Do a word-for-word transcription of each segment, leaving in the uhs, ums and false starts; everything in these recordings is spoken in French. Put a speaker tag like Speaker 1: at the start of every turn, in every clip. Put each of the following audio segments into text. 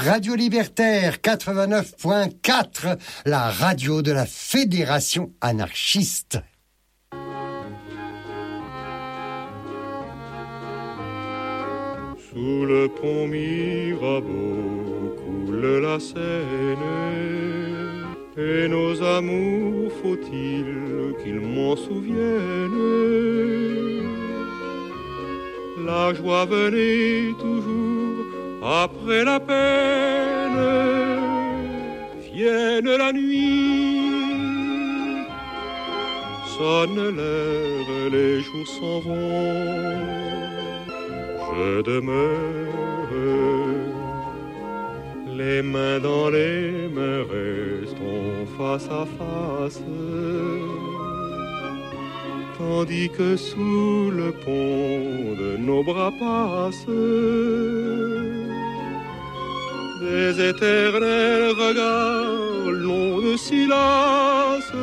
Speaker 1: Radio Libertaire quatre-vingt-neuf point quatre, la radio de la Fédération anarchiste.
Speaker 2: Sous le pont Mirabeau coule la Seine, et nos amours, faut-il qu'ils m'en souviennent? La joie venait toujours après la peine, vienne la nuit, sonne l'heure, les jours s'en vont, je demeure, les mains dans les mains, restons face à face, tandis que sous le pont de nos bras passent des éternels regards longs de silence.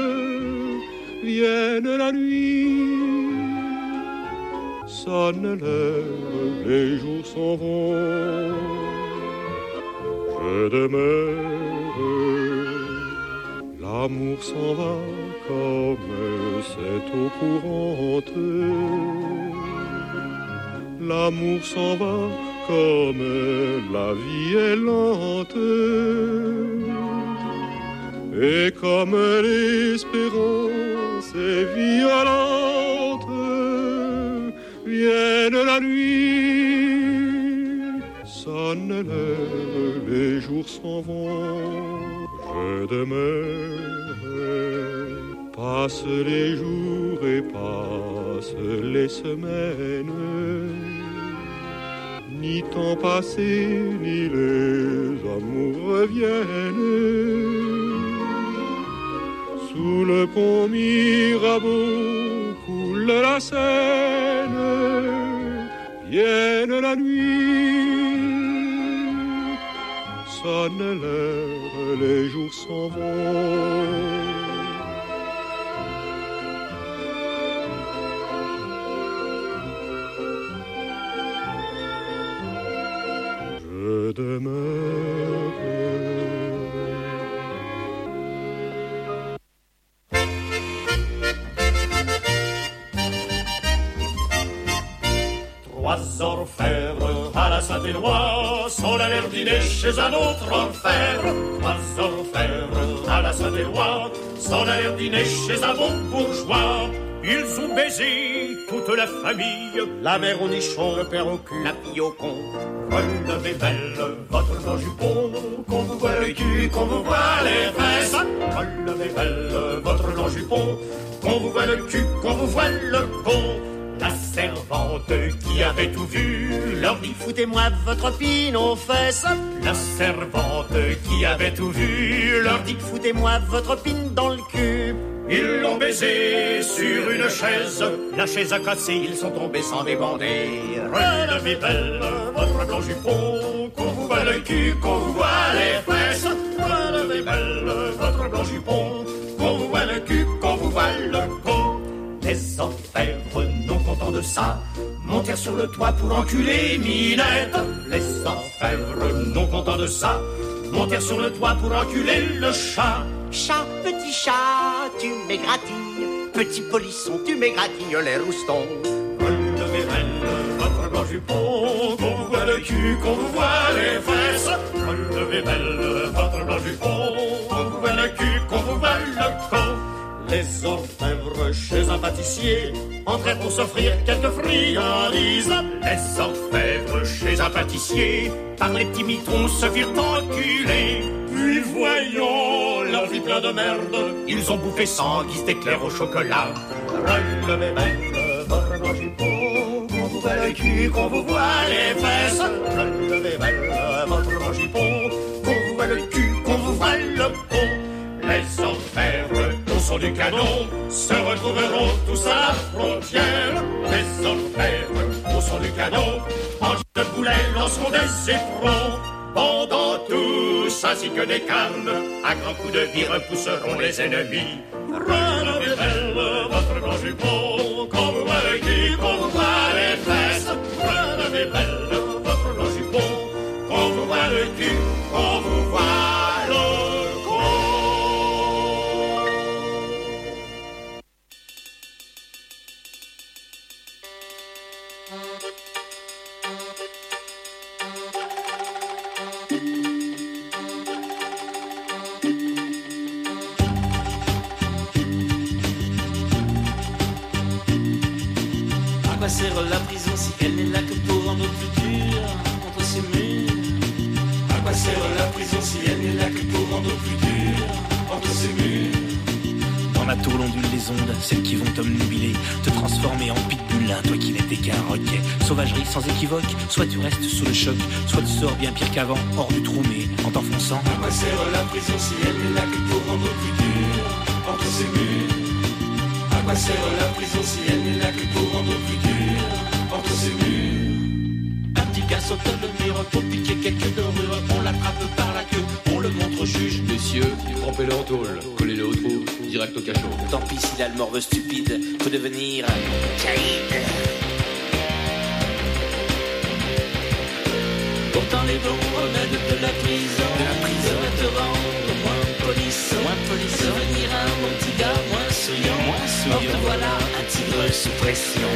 Speaker 2: Vienne la nuit, sonne l'heure, les jours s'en vont, je demeure, l'amour s'en va comme cette eau courante, l'amour s'en va comme la vie est lente, et comme l'espérance est violente. Vienne la nuit, sonne l'heure, les jours s'en vont, je demeure, passe les jours et passe les semaines, ni temps passé, ni les amours reviennent. Sous le pont Mirabeau coule la Seine, vienne la nuit, sonne l'heure, les jours s'en vont. Je demeure.
Speaker 3: Trois orfèvres à la Saint-Éloi sont allés dîner chez un autre orfèvre. Trois orfèvres à la Saint-Éloi sont allés dîner chez un bon bourgeois. Ils ont baisé toute la famille, la mère au nichon, le père au cul, la fille au con. Relevez belle votre blanc jupon, qu'on vous voit le cul, qu'on vous voit les fesses. Relevez belle votre blanc jupon, qu'on vous voit le cul, qu'on vous voit le con. La servante qui avait tout vu leur dit foutez-moi votre pine aux fesses. La servante qui avait tout vu leur dit foutez-moi votre pine dans le cul. Ils l'ont baisé sur une chaise, la chaise a cassé, ils sont tombés sans débander. Relevez belle votre blanc jupon, qu'on vous voit le cul, qu'on vous voit les fesses. Relevez belle votre blanc jupon, qu'on vous voit le cul, qu'on vous voit le con. Les orfèvres, non contents de ça, montèrent sur le toit pour enculer Minette. Les orfèvres, non contents de ça, montèrent sur le toit pour enculer le chat.
Speaker 4: Chat, petit chat, tu m'égratignes. Petit polisson, tu m'égratignes les roustons.
Speaker 3: Relevez belle votre blanc jupon, qu'on vous voit le cul, qu'on vous voit les fesses. Relevez belle votre blanc jupon, qu'on vous voit le cul, qu'on vous voit le con. Les orfèvres chez un pâtissier entrèrent pour s'offrir quelques friandises. Les orfèvres chez un pâtissier par les petits mitons se firent enculer. Puis voyons leur vie plein de merde, ils ont bouffé cent guises d'éclairs au chocolat. Relevez belle votre blanc jupon, qu'on vous voit le cul, qu'on vous voit les fesses. Relevez belle votre blanc jupon, qu'on vous voit le cul, qu'on vous voit le con. Les orfèvres au son du canon se retrouveront tous à la frontière. Les orfèvres au son du canon en de boulet lanceront des éperons. Pendant tous ainsi que des cannes, à grands coups de vie repousseront les ennemis. Relevez belle votre blanc jupon, qu'on vous voit le cul, qu'on vous voit les fesses. Relevez belle votre blanc jupon, qu'on vous voit le cul,
Speaker 5: À quoi sert la prison si elle n'est là que pour rendre plus dur entre ses murs? À quoi sert la prison si elle n'est là que pour rendre plus dur entre ses murs?
Speaker 6: Dans la tôle ondulent les ondes, celles qui vont t'omnubiler, te transformer en pitbull, toi qui n'étais qu'un roquet. Sauvagerie sans équivoque, soit tu restes sous le choc, soit tu sors bien pire qu'avant, hors du trou mais en t'enfonçant.
Speaker 5: À quoi sert la prison si elle n'est là que pour rendre plus dur entre ses murs? À quoi sert la prison si elle n'est là que pour rendre plus dur entre ses murs? Un petit gars saute le mur pour piquer quelques dorures, on l'attrape par la queue, on le montre au juge.
Speaker 7: Messieurs, trempez-le en tôle, collez-le au trou, direct au cachot.
Speaker 5: Tant pis si là le morveux stupide peut devenir caïd. Pourtant les bons remèdes de la prison, de la prison te rendre moins police, moins police, devenir un bon petit gars moins souillant, moins souillant. Or, voilà un tigre sous pression.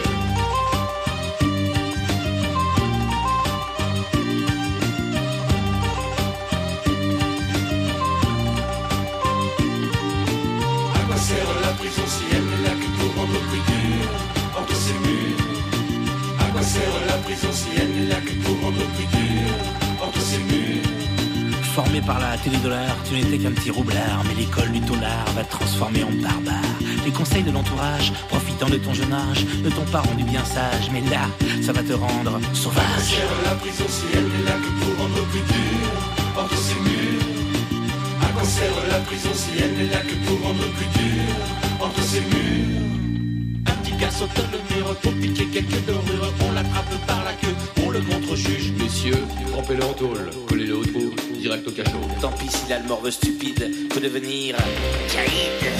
Speaker 5: À quoi sert la prison si elle n'est là que pour rendre plus dur entre ses murs? À quoi sert la prison si elle n'est là que pour rendre plus dur entre ses murs?
Speaker 6: Formé par la télé-dollar, tu n'étais qu'un petit roublard, mais l'école du tolard va te transformer en barbare. Les conseils de l'entourage, profitant de ton jeune âge, ne t'ont pas rendu bien sage, mais là, ça va te rendre sauvage.
Speaker 5: À quoi sert la prison si elle n'est là que pour rendre plus dur entre ses murs? À quoi sert la prison si elle n'est là que pour rendre plus dur entre ses murs? Un petit gars saute le mur pour piquer quelques dorures, on l'attrape par la queue, on le montre au juge.
Speaker 7: Messieurs, trempez-le en tôle, collez-le au trou, direct au cachot.
Speaker 5: Tant pis si là le morveux stupide peut devenir caïd.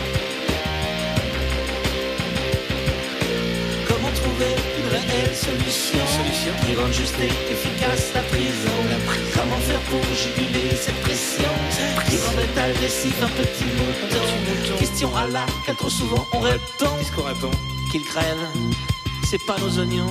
Speaker 5: Comment trouver une réelle solution, solution qui rende juste et efficace la prison, la prison. Comment faire pour juguler cette pression, cette qui rendrait agressif un petit mouton? Question à laquelle trop souvent on répond.
Speaker 6: Qu'est-ce qu'on répond?
Speaker 5: Qu'il crève, c'est pas nos oignons.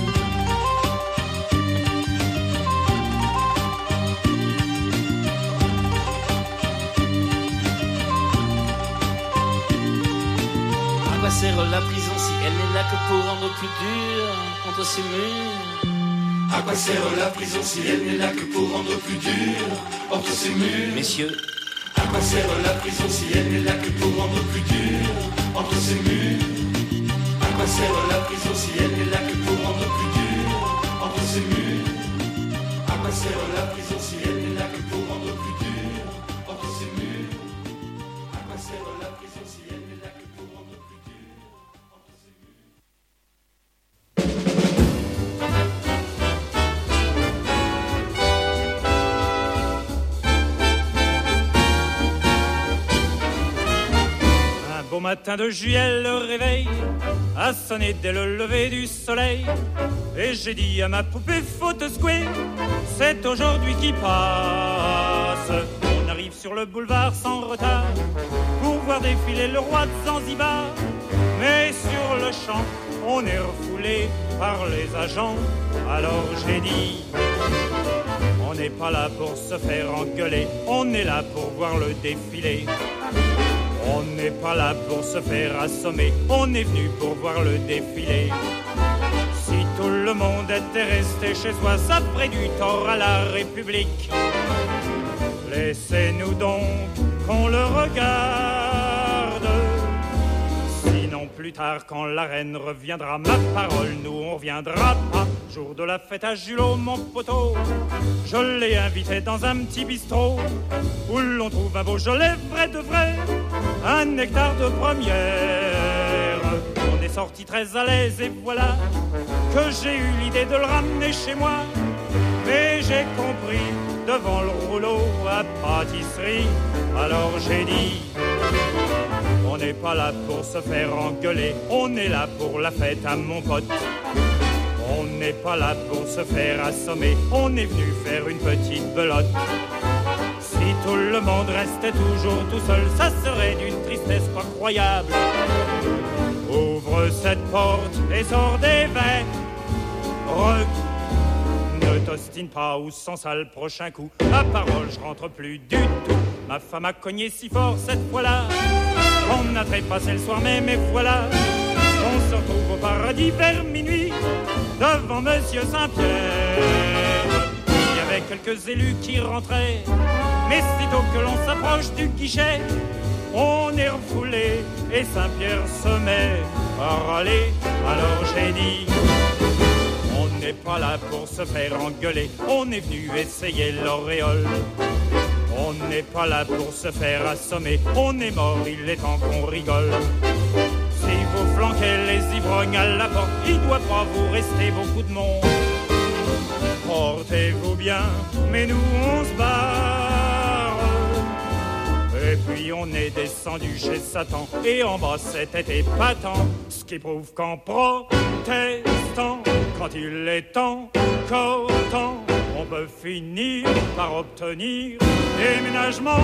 Speaker 5: À quoi sert la prison si elle n'est là que pour rendre plus dur entre ses murs? À quoi sert la prison si elle n'est là que pour rendre plus dur entre ses murs?
Speaker 6: Messieurs,
Speaker 5: à quoi sert la prison si elle n'est là que pour rendre plus dur entre ses murs? À quoi sert la prison si elle n'est là que pour rendre plus dur entre ses murs? À quoi sert la prison si elle n'est là que pour rendre plus dur entre ses murs? À quoi sert la prison si elle n'est là que pour rendre plus dur entre ses murs?
Speaker 8: Au matin de juillet, le réveil a sonné dès le lever du soleil. Et j'ai dit à ma poupée, faut te secouer, c'est aujourd'hui qui passe. On arrive sur le boulevard sans retard pour voir défiler le roi de Zanzibar. Mais sur le champ, on est refoulé par les agents. Alors j'ai dit, on n'est pas là pour se faire engueuler, on est là pour voir le défilé. On n'est pas là pour se faire assommer, on est venu pour voir le défilé. Si tout le monde était resté chez soi, ça ferait du tort à la République. Laissez-nous donc qu'on le regarde. Sinon plus tard, quand la reine reviendra, ma parole, nous on reviendra pas. Jour de la fête à Julot, mon poteau, je l'ai invité dans un petit bistrot où l'on trouve un Beaujolais vrai de vrai, un nectar de première. On est sorti très à l'aise et voilà que j'ai eu l'idée de le ramener chez moi. Mais j'ai compris devant le rouleau à pâtisserie. Alors j'ai dit, on n'est pas là pour se faire engueuler, on est là pour la fête à mon pote. On n'est pas là pour se faire assommer, on est venu faire une petite belote. Si tout le monde restait toujours tout seul, ça serait d'une tristesse pas croyable. Ouvre cette porte et sors des vins, Re, ne t'ostine pas ou sans ça le prochain coup. À parole, je rentre plus du tout. Ma femme a cogné si fort cette fois-là. On n'a trépassé le soir même et voilà. On se retrouve au paradis vers minuit devant Monsieur Saint-Pierre. Il y avait quelques élus qui rentraient, mais sitôt que l'on s'approche du guichet, on est refoulé et Saint-Pierre se met à râler. Alors j'ai dit, on n'est pas là pour se faire engueuler, on est venu essayer l'auréole. On n'est pas là pour se faire assommer, on est mort, il est temps qu'on rigole. Si vous flanquez les ivrognes à la porte, il doit pas vous rester beaucoup de monde. Portez-vous bien, mais nous on se barre. Et puis on est descendu chez Satan, et en bas c'était épatant. Ce qui prouve qu'en protestant, quand il est encore temps, on peut finir par obtenir déménagement.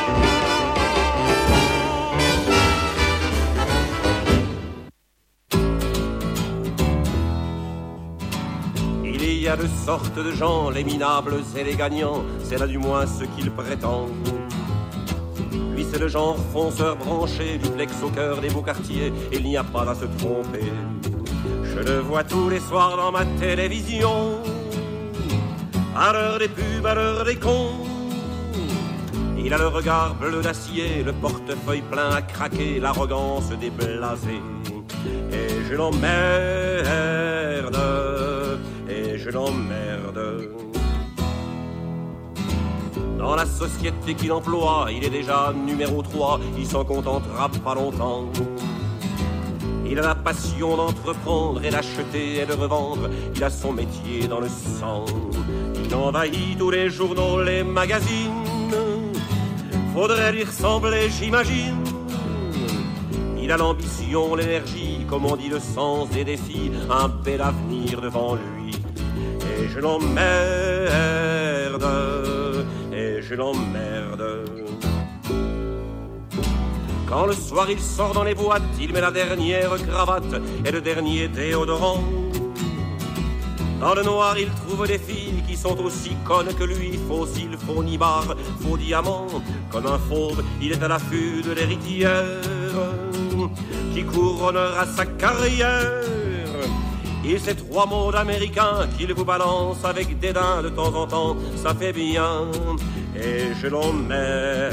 Speaker 9: Il y a deux sortes de gens, les minables et les gagnants, c'est là du moins ce qu'ils prétendent. Lui c'est le genre fonceur branché, duplex au cœur des beaux quartiers, il n'y a pas à se tromper. Je le vois tous les soirs dans ma télévision, à l'heure des pubs, à l'heure des cons. Il a le regard bleu d'acier, le portefeuille plein à craquer, l'arrogance déblasée. Et je l'emmerde, et je l'emmerde. Dans la société qu'il emploie, il est déjà numéro trois, il s'en contentera pas longtemps. Il a la passion d'entreprendre et d'acheter et de revendre, il a son métier dans le sang. Il envahit tous les journaux, les magazines, faudrait lui ressembler, j'imagine. Il a l'ambition, l'énergie, comme on dit, le sens des défis, un bel avenir devant lui. Et je l'emmerde, et je l'emmerde. Quand le soir il sort dans les boîtes, il met la dernière cravate et le dernier déodorant. Dans le noir, il trouve des filles qui sont aussi connes que lui, faux cils, faux nibards, faux diamants. Comme un fauve, il est à l'affût de l'héritière qui couronnera sa carrière. Il sait trois mots d'américain qu'il vous balance avec dédain de temps en temps, ça fait bien. Et je l'emmerde.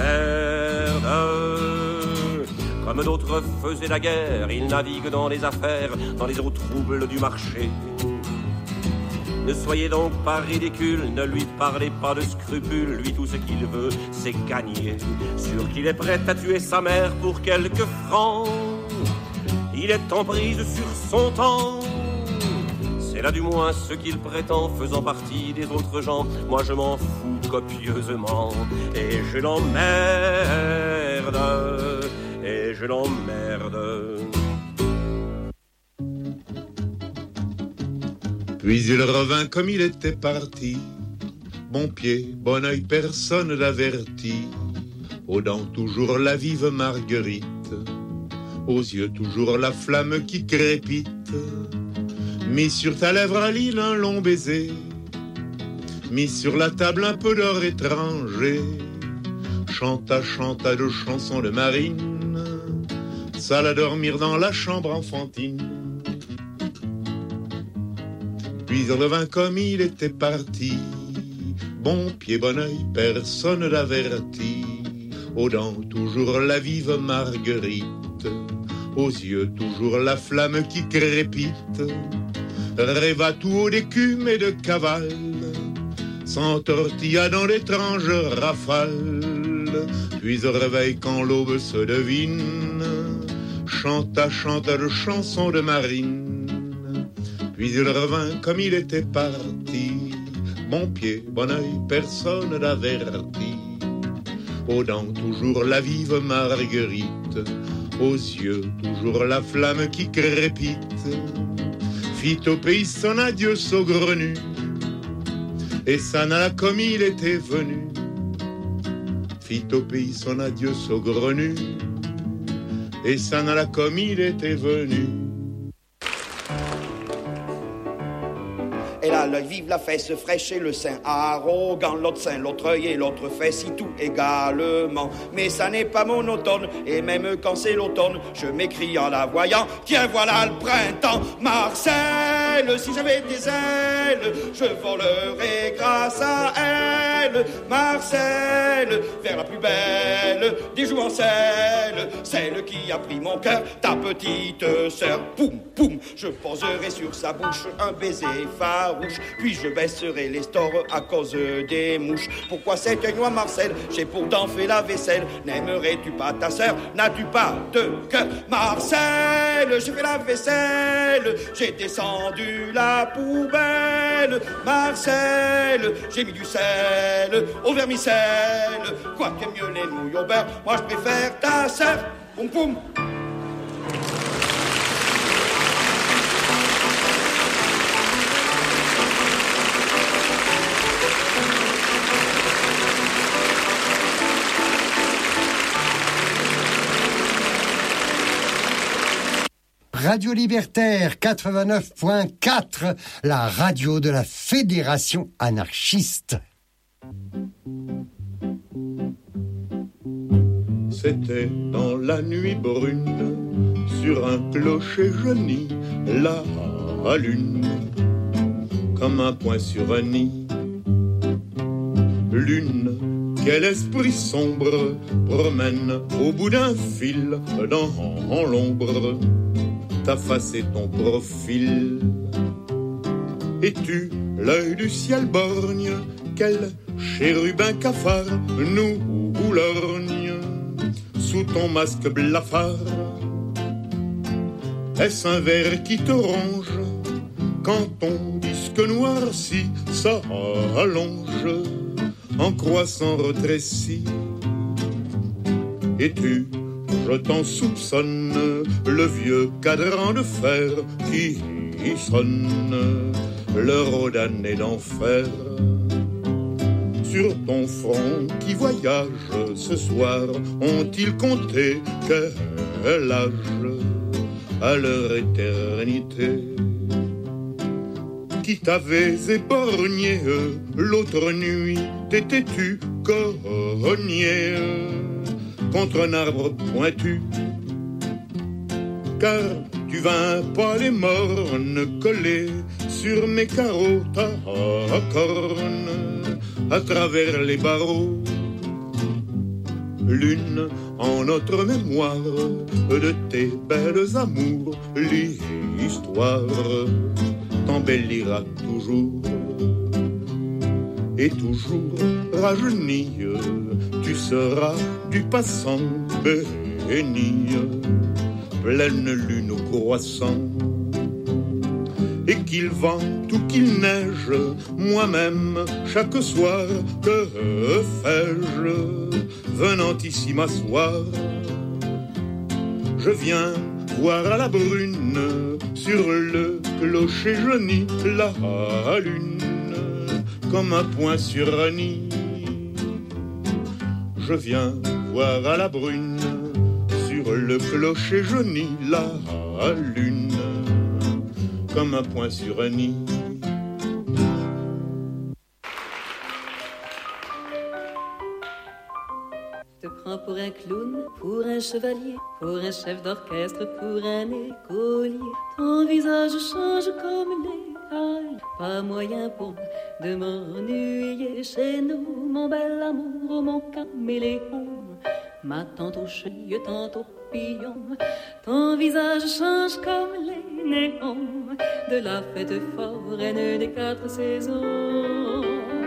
Speaker 9: Comme d'autres faisaient la guerre, il navigue dans les affaires, dans les eaux troubles du marché. Ne soyez donc pas ridicule, ne lui parlez pas de scrupules, lui tout ce qu'il veut c'est gagner. Sûr qu'il est prêt à tuer sa mère pour quelques francs, il est en prise sur son temps. C'est là du moins ce qu'il prétend, faisant partie des autres gens. Moi je m'en fous copieusement, et je l'emmerde, et je l'emmerde.
Speaker 10: Puis il revint comme il était parti, bon pied, bon oeil, personne l'avertit. Aux dents toujours la vive Marguerite, aux yeux toujours la flamme qui crépite. Mis sur ta lèvre à l'île un long baiser, mis sur la table un peu d'or étranger. Chanta, chanta de chansons de marine, s'alla dormir dans la chambre enfantine. Puis il revint comme il était parti, bon pied, bon oeil, personne l'avertit. Aux dents toujours la vive Marguerite, aux yeux toujours la flamme qui crépite. Rêva tout haut d'écume et de cavale, s'entortilla dans d'étranges rafales. Puis au réveil quand l'aube se devine, chanta, chanta de chansons de marine. Puis il revint comme il était parti, bon pied, bon oeil, personne l'avertit. Aux dents toujours la vive Marguerite, aux yeux toujours la flamme qui crépite. Fit au pays son adieu saugrenu, et s'en alla comme il était venu. Fit au pays son adieu saugrenu, et s'en alla comme il était venu.
Speaker 11: Elle a l'œil vif, la fesse fraîche et le sein arrogant. L'autre sein, l'autre œil et l'autre fesse, y tout également. Mais ça n'est pas monotone, et même quand c'est l'automne, je m'écrie en la voyant, tiens voilà le printemps. Marcel, si j'avais des ailes, je volerais grâce à elle. Marcel, vers la plus belle des jouancelles, celle qui a pris mon cœur, ta petite sœur. Poum, poum, je poserai sur sa bouche un baiser farouche, puis je baisserai les stores à cause des mouches. Pourquoi cet œil noir, Marcel? J'ai pourtant fait la vaisselle. N'aimerais-tu pas ta sœur? N'as-tu pas de cœur? Marcel, j'ai fait la vaisselle, j'ai descendu la poubelle. Marcel, j'ai mis du sel au vermicelle. Quoi que mieux les nouilles au beurre, moi je préfère ta sœur. Poum poum.
Speaker 1: Radio Libertaire quatre-vingt-neuf point quatre, la radio de la Fédération anarchiste.
Speaker 10: C'était dans la nuit brune, sur un clocher jauni, la lune, comme un point sur un nid. Lune, quel esprit sombre promène au bout d'un fil dans l'ombre ta face et ton profil. Es-tu l'œil du ciel borgne, quel chérubin cafard nous lorgne sous ton masque blafard? Est-ce un verre qui te ronge quand ton disque noirci s'allonge en croissant rétréci? Es-tu, je t'en soupçonne, le vieux cadran de fer qui sonne l'heure d'année d'enfer? Sur ton front qui voyage ce soir, ont-ils compté quel âge à leur éternité? Qui t'avais éborgné l'autre nuit, t'étais-tu cogné contre un arbre pointu? Car tu vins pas les mornes coller sur mes carreaux ta corne à travers les barreaux. Lune, en notre mémoire de tes belles amours, l'histoire t'embellira toujours. Et toujours rajeuni, tu seras du passant béni, pleine lune au croissant. Et qu'il vente ou qu'il neige, moi-même, chaque soir, que fais-je, venant ici m'asseoir? Je viens voir à la brune, sur le clocher jauni, la lune, comme un point sur un nid. Je viens voir à la brune, sur le clocher jauni, la lune, comme un point sur un nid.
Speaker 12: Je te prends pour un clown, pour un chevalier, pour un chef d'orchestre, pour un écolier. Ton visage change comme l'écaille, pas moyen pour moi de m'ennuyer chez nous, mon bel amour, oh mon caméléon. Ma tantôt chenille, tantôt papillon, ton visage change comme les néons de la fête foraine des quatre saisons.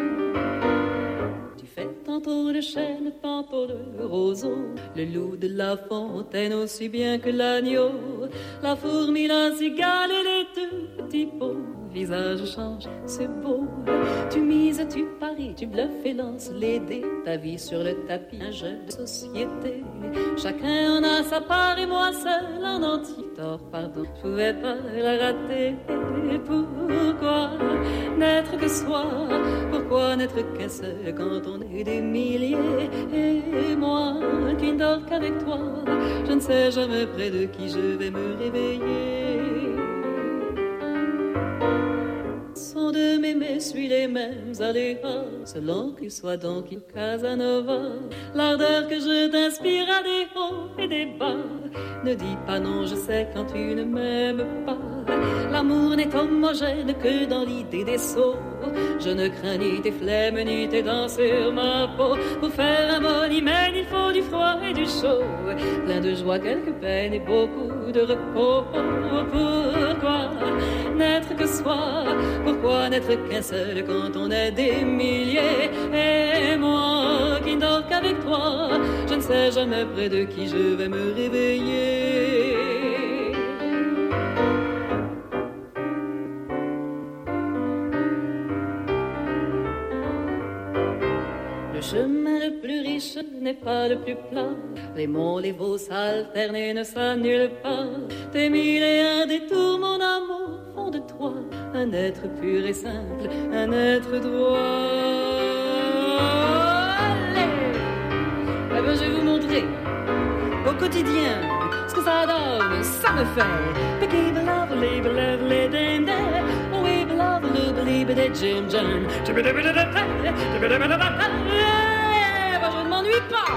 Speaker 12: Tu fais tantôt de chêne, tantôt de roseau, le loup de la fontaine aussi bien que l'agneau, la fourmi, la cigale et les deux petits pots. Visage change, c'est beau. Tu mises, tu paries, tu bluffes et lances les dés. Ta vie sur le tapis, un jeu de société. Chacun en a sa part et moi seul en entier. Tort, pardon, je pouvais pas la rater. Pourquoi n'être que soi? Pourquoi n'être qu'un seul quand on est des milliers? Et moi qui ne dors qu'avec toi, je ne sais jamais près de qui je vais me réveiller. Sont de d'aimer suit les mêmes aléas, selon qu'il soit donc il Casanova. L'ardeur que je t'inspire a des hauts et des bas. Ne dis pas non, je sais quand tu ne m'aimes pas. L'amour n'est homogène que dans l'idée des sots. Je ne crains ni tes flemmes ni tes dents sur ma peau. Pour faire un bon hymen, il faut du froid et du chaud, plein de joie, quelques peines et beaucoup de repos. Pourquoi n'être que soi? Pourquoi n'être qu'un seul quand on est des milliers? Et moi qui ne dors qu'avec toi, je ne sais jamais près de qui je vais me réveiller. Le chemin le plus riche n'est pas le plus plat. Les monts, les veaux s'alternent et ne s'annulent pas. Tes mille et un détours, mon amour, font de toi un être pur et simple, un être droit. Allez, eh ben, je vais vous montrer au quotidien ce que ça donne, ça me fait. Picky, love, live, love, live, dame, dame. Oh, we love, love, live, de Jim John. Je ne m'ennuie pas.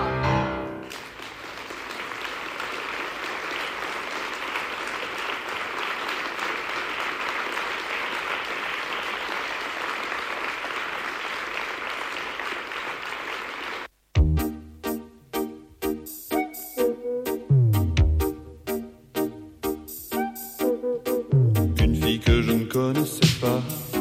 Speaker 2: Une fille que je ne connaissais pas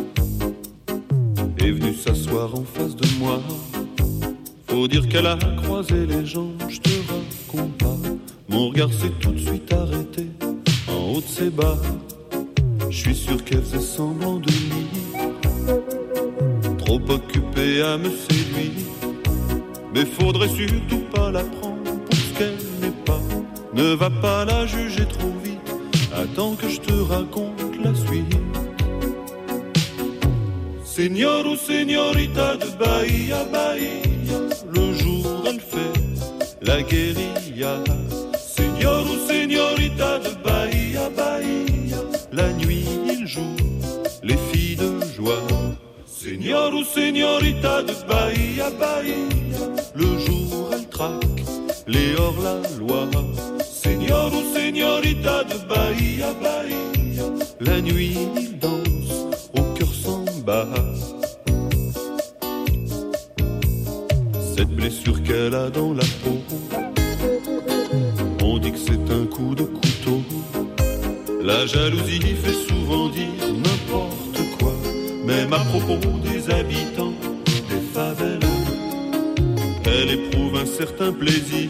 Speaker 2: est venue s'asseoir en face de moi. Faut dire qu'elle a croisé les gens, je te raconte pas. Mon regard s'est tout de suite arrêté en haut de ses bas. Je suis sûr qu'elle faisait semblant de lire, trop occupée à me séduire. Mais faudrait surtout pas la prendre pour ce qu'elle n'est pas. Ne va pas la juger trop vite, attends que je te raconte la suite. Señor ou señorita de Bahia, Bahia, le jour elle fait la guérilla. Señor ou señorita de Bahia, Bahia, la nuit il joue les filles de joie. Señor ou señorita de Bahia, Bahia, le jour elle traque les hors-la-loi. Señor ou señorita de Bahia, Bahia, la nuit il danse au cœur sans bas. Cette blessure qu'elle a dans la peau, on dit que c'est un coup de couteau. La jalousie fait souvent dire n'importe quoi, même à propos des habitants des favelas. Elle éprouve un certain plaisir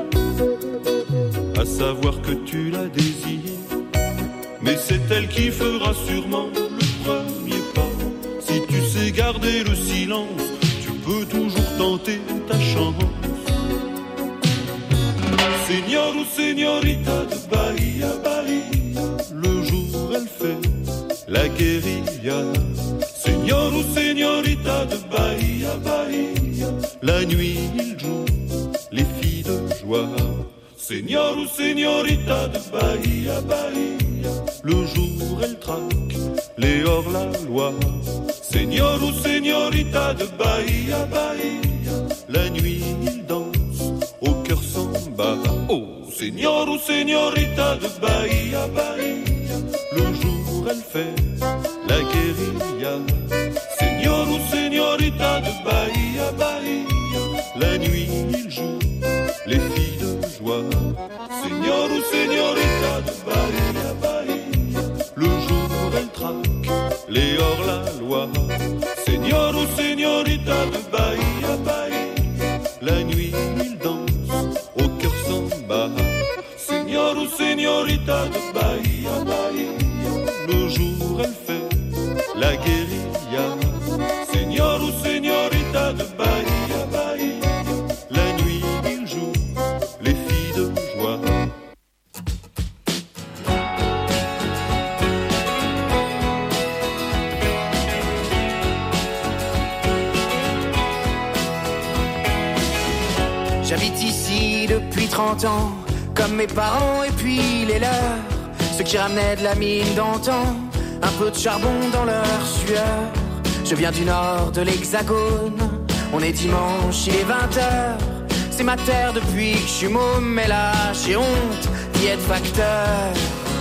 Speaker 2: à savoir que tu la désires, mais c'est elle qui fera sûrement le premier pas. Si tu sais garder le silence, tu peux toujours tenter ta chance. Señor ou señorita de Bahia, Bahia, le jour elle fait la guérilla. Señor ou señorita de Bahia, Bahia, la nuit il joue les filles de joie. Señor ou señorita de Bahia, Bahia, le jour elle traque les hors-la-loi. Señor ou señorita de Bahia, Bahia, la nuit il danse au cœur sans bas. Oh, señor ou señorita de Bahia, Bahia, le jour elle fait la guérilla. Señor ou señorita de Bahia, Bahia, la nuit il joue les filles de joie. Señor ou señorita de Bahia, Bahia, le jour elle traque les hors-la-loi. Señor ou señorita de Bahia, Bahia, la nuit il danse au cœur sans bas. Señor ou señorita de Bahia, Bahia, le jour elle fait la guérilla. Señor ou señorita de Bahia, Bahia, la nuit il joue les filles de joie.
Speaker 13: J'habite ici depuis trente ans, comme mes parents et puis les leurs, ceux qui ramenaient de la mine d'antan, un peu de charbon dans leur sueur. Je viens du nord de l'Hexagone. On est dimanche, il est vingt heures. C'est ma terre depuis que je suis môme. Mais là, j'ai honte d'y être facteur.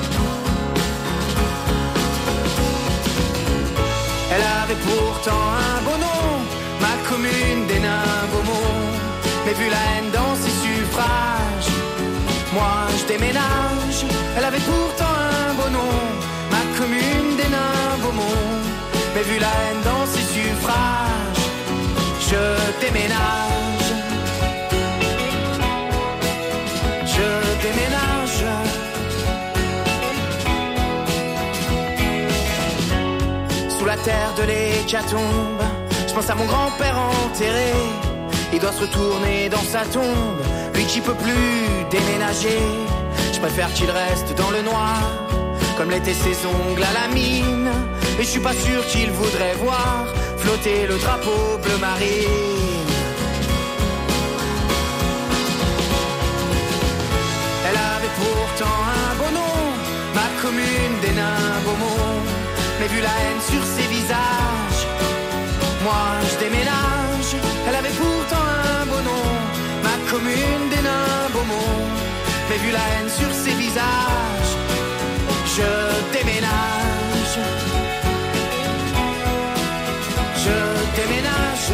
Speaker 13: Elle avait pourtant un beau nom, ma commune des nains Beaumont. Mais vu la haine dans ses suffrages, moi je déménage. Elle avait pourtant un beau nom, ma commune des nains Beaumont. Mais vu la haine dans ses suffrages, je déménage. Je déménage. Sous la terre de l'hécatombe, je pense à mon grand-père enterré. Il doit se retourner dans sa tombe, lui qui peut plus déménager. Je préfère qu'il reste dans le noir, comme l'étaient ses ongles à la mine. Et je suis pas sûr qu'il voudrait voir flotter le drapeau bleu marine. Elle avait pourtant un beau nom, ma commune des nains Beaumont. Mais vu la haine sur ses visages, moi je déménage. Elle avait pourtant un beau nom, ma commune des nains Beaumont. Mais vu la haine sur ses visages, je déménage. Je déménage.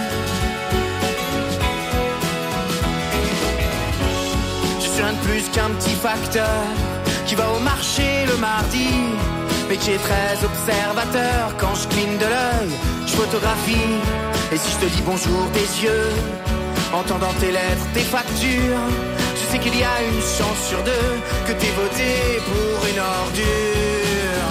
Speaker 13: Je suis rien de plus qu'un petit facteur qui va au marché le mardi, mais qui est très observateur. Quand je cligne de l'œil, je photographie. Et si je te dis bonjour des yeux, entendant tes lettres, tes factures, je sais qu'il y a une chance sur deux que t'aies voté pour une ordure.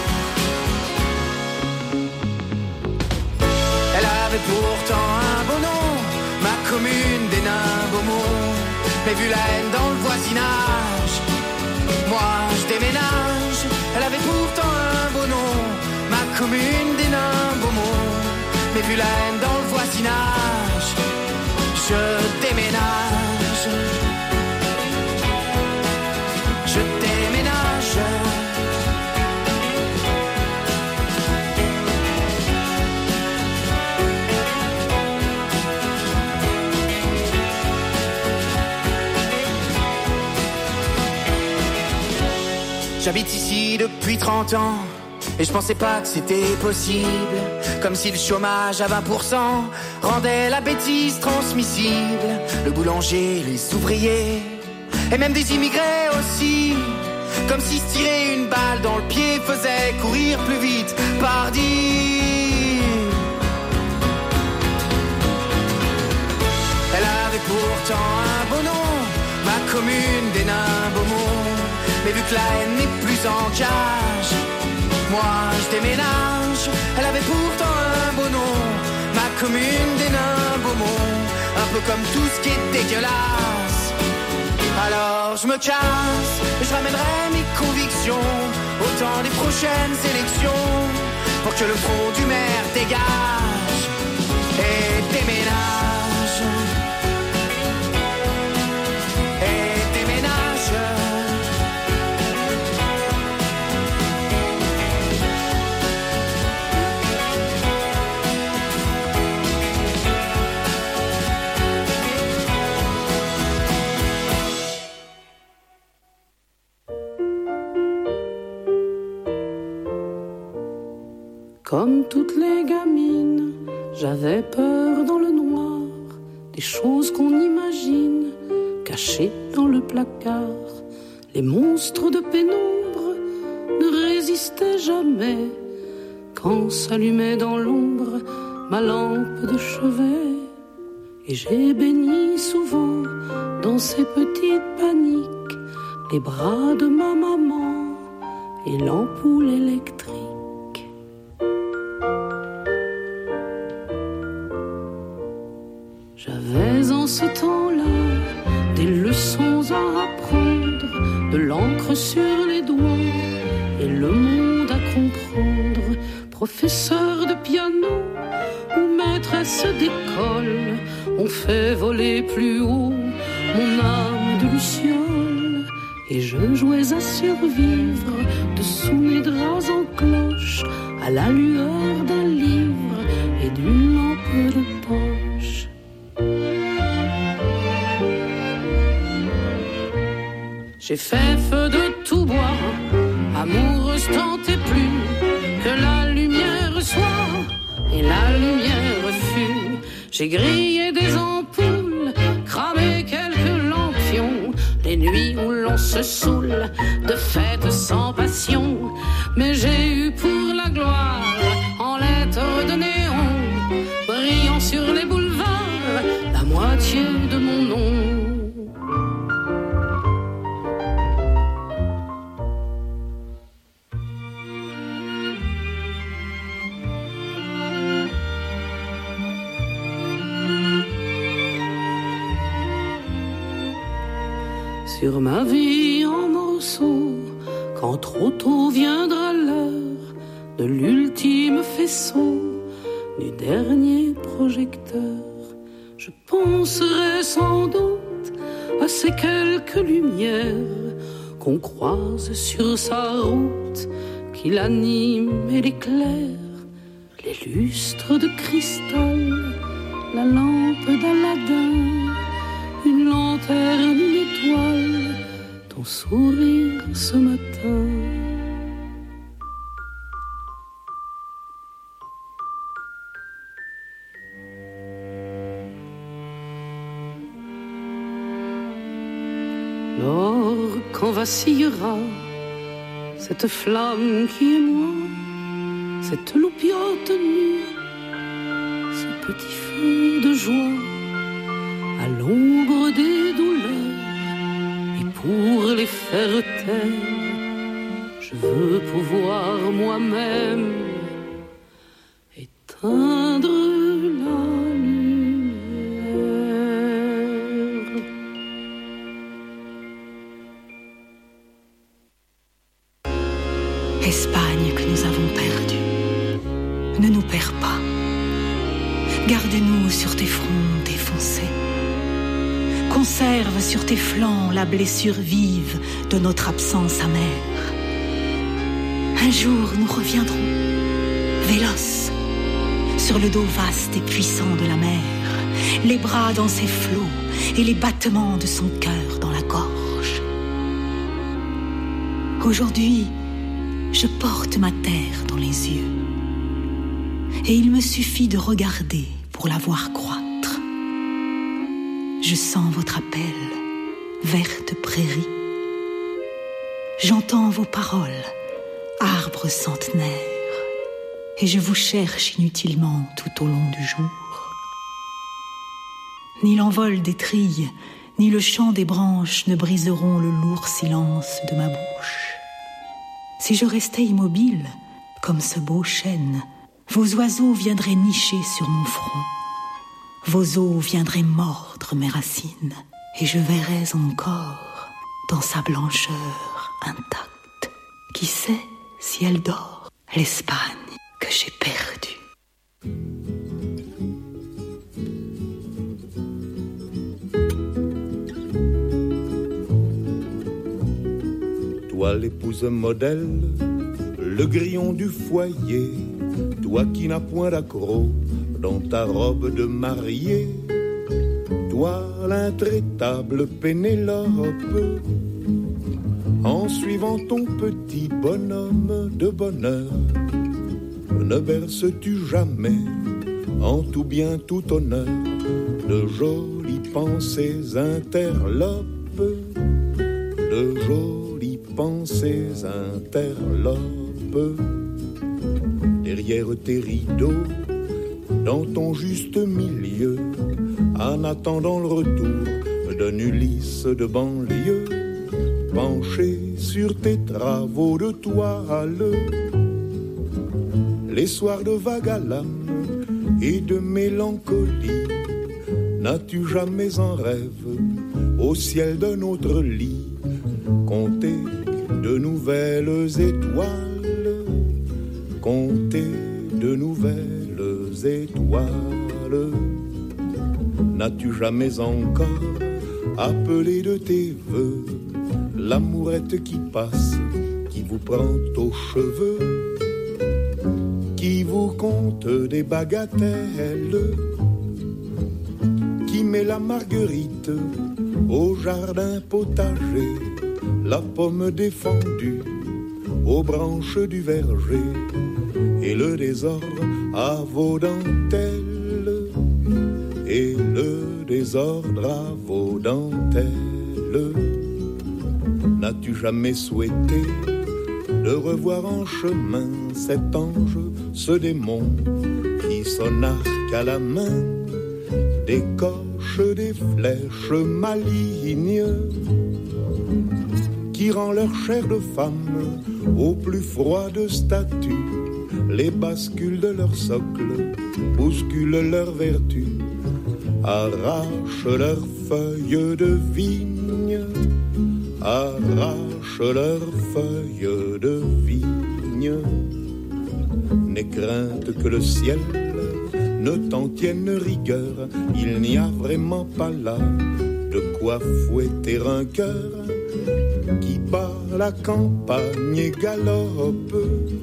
Speaker 13: Elle avait pourtant un beau nom, ma commune des nains Beaumont. Mais vu la haine dans le voisinage, moi je déménage. Elle avait pourtant un beau nom, ma commune des nains Beaumont. Mais vu la haine dans le voisinage, je déménage. Je déménage. J'habite ici depuis trente ans et je pensais pas que c'était possible. Comme si le chômage à vingt pour cent rendait la bêtise transmissible. Le boulanger, les ouvriers et même des immigrés aussi. Comme si se tirer une balle dans le pied faisait courir plus vite, pardi. Elle avait pourtant un beau nom, ma commune des nains Beaumont. Mais vu que la haine n'est plus en cage, moi je déménage. Elle avait pourtant un beau nom, ma commune des nains Beaumont. Un peu comme tout ce qui est dégueulasse. Alors je me casse et je ramènerai mes convictions au temps des prochaines élections, pour que le front du maire dégage et déménage. Et déménage.
Speaker 14: Comme toutes les gamines, j'avais peur dans le noir, des choses qu'on imagine, cachées dans le placard. Les monstres de pénombre ne résistaient jamais, quand s'allumait dans l'ombre ma lampe de chevet. Et j'ai béni souvent dans ces petites paniques les bras de ma maman et l'ampoule électrique. J'avais en ce temps-là des leçons à apprendre, de l'encre sur les doigts et le monde à comprendre. Professeur de piano ou maîtresse d'école, on fait voler plus haut mon âme de luciole. Et je jouais à survivre dessous mes draps en cloche, à la lueur d'un livre J'ai fait feu de tout bois, amoureuse tant et plus que la lumière soit et la lumière fut. J'ai grillé des ampoules, cramé quelques lampions, les nuits où l'on se saoule de fêtes sans passion. Mais j'ai eu pour la gloire, en lettres de néon, brillant sur les boulevards, la moitié de mon nom. Sur ma vie en morceaux, quand trop tôt viendra l'heure de l'ultime faisceau, du dernier projecteur, je penserai sans doute à ces quelques lumières qu'on croise sur sa route, qui l'animent et l'éclaire, les lustres de cristal, la lampe d'Aladin, une lanterne, une étoile, ton sourire ce matin. Lors quand vacillera cette flamme qui est moi, cette loupiote nue, ce petit feu de joie, à l'ombre des douleurs, et pour les faire taire, je veux pouvoir moi-même éteindre la lumière.
Speaker 15: Espagne que nous avons perdue, ne nous perds pas. Garde-nous sur tes fronts défoncés. Conserve sur tes flancs la blessure vive de notre absence amère. Un jour nous reviendrons, véloces, sur le dos vaste et puissant de la mer, les bras dans ses flots et les battements de son cœur dans la gorge. Aujourd'hui, je porte ma terre dans les yeux, et il me suffit de regarder pour la voir croître. Je sens votre appel, verte prairie. J'entends vos paroles, arbres centenaires, et je vous cherche inutilement tout au long du jour. Ni l'envol des trilles, ni le chant des branches ne briseront le lourd silence de ma bouche. Si je restais immobile, comme ce beau chêne, vos oiseaux viendraient nicher sur mon front. Vos eaux viendraient mordre mes racines, et je verrais encore, dans sa blancheur intacte, qui sait si elle dort, l'Espagne que j'ai perdue.
Speaker 10: Toi l'épouse modèle, le grillon du foyer, toi qui n'as point d'accroc dans ta robe de mariée, toi l'intraitable Pénélope, en suivant ton petit bonhomme de bonheur, ne berces-tu jamais, en tout bien, tout honneur, de jolies pensées interlopes, de jolies pensées interlopes, derrière tes rideaux, dans ton juste milieu, en attendant le retour d'un Ulysse de banlieue, penché sur tes travaux de toile, les soirs de vague à l'âme et de mélancolie, n'as-tu jamais en rêve au ciel d'un autre lit compter de nouvelles étoiles, compter de nouvelles étoiles? N'as-tu jamais encore appelé de tes voeux l'amourette qui passe, qui vous prend aux cheveux, qui vous compte des bagatelles, qui met la marguerite au jardin potager, la pomme défendue aux branches du verger, et le désordre à vos dentelles, et le désordre à vos dentelles. N'as-tu jamais souhaité de revoir en chemin cet ange, ce démon qui son arc à la main décoche des flèches malignes, qui rend leur chair de femme au plus froide statut, les bascules de leur socle, bousculent leur vertu, arrachent leurs feuilles de vigne, arrachent leurs feuilles de vigne. N'aie crainte que le ciel ne t'en tienne rigueur, il n'y a vraiment pas là de quoi fouetter un cœur qui bat la campagne et galope.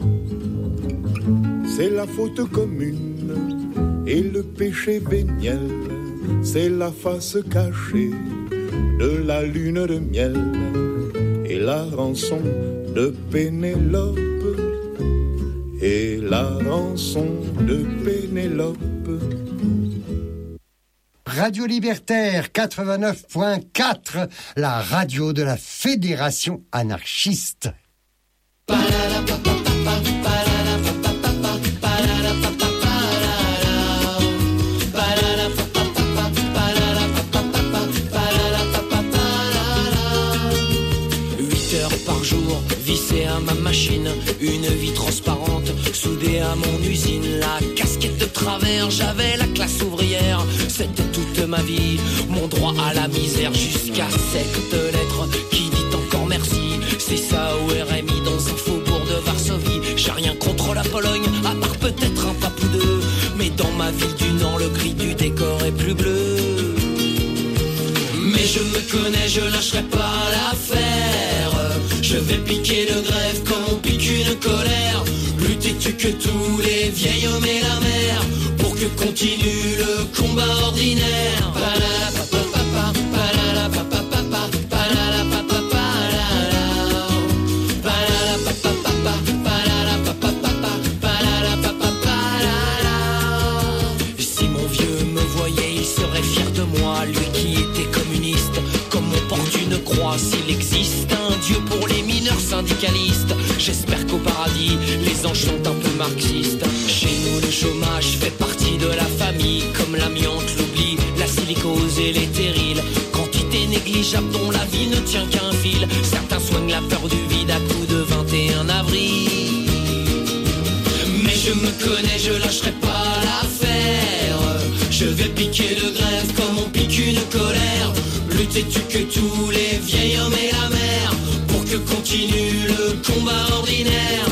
Speaker 10: C'est la faute commune et le péché véniel, c'est la face cachée de la lune de miel et la rançon de Pénélope, et la rançon de Pénélope.
Speaker 1: Radio Libertaire quatre-vingt-neuf point quatre, la radio de la Fédération anarchiste.
Speaker 13: huit heures par jour, vissé à ma machine, une vie transparente, soudée à mon usine, la casquette de travers, j'avais la classe ouvrière, c'était toute ma vie, mon droit à la misère, jusqu'à cette lettre qui dit encore merci, c'est ça au R M I dans un faubourg de Varsovie, j'ai rien contre la Pologne, à part peut-être un pape ou deux, mais dans ma ville du Nord, le gris du décor est plus bleu. Mais je me connais, je lâcherai pas l'affaire. Je vais piquer de grève comme on pique une colère. Plus têtu que tous les vieils hommes et la mer, pour que continue le combat ordinaire. Si mon vieux me voyait, il serait fier de moi, lui qui était communiste, comme on porte une croix. S'il existe un Dieu pour les mineurs syndicalistes, j'espère qu'au paradis, les anges sont un peu marxistes. Chez nous, le chômage fait partie de la famille, comme l'amiante, l'oubli, la silicose et les terrils. Quantité négligeable dont la vie ne tient qu'un fil. Certains soignent la peur du vide à coups de vingt et un avril. Mais je me connais, je lâcherai pas l'affaire. Je vais piquer de grève comme on pique une colère. Plus têtu que tous les vieils hommes et la mer, pour que continue le combat ordinaire.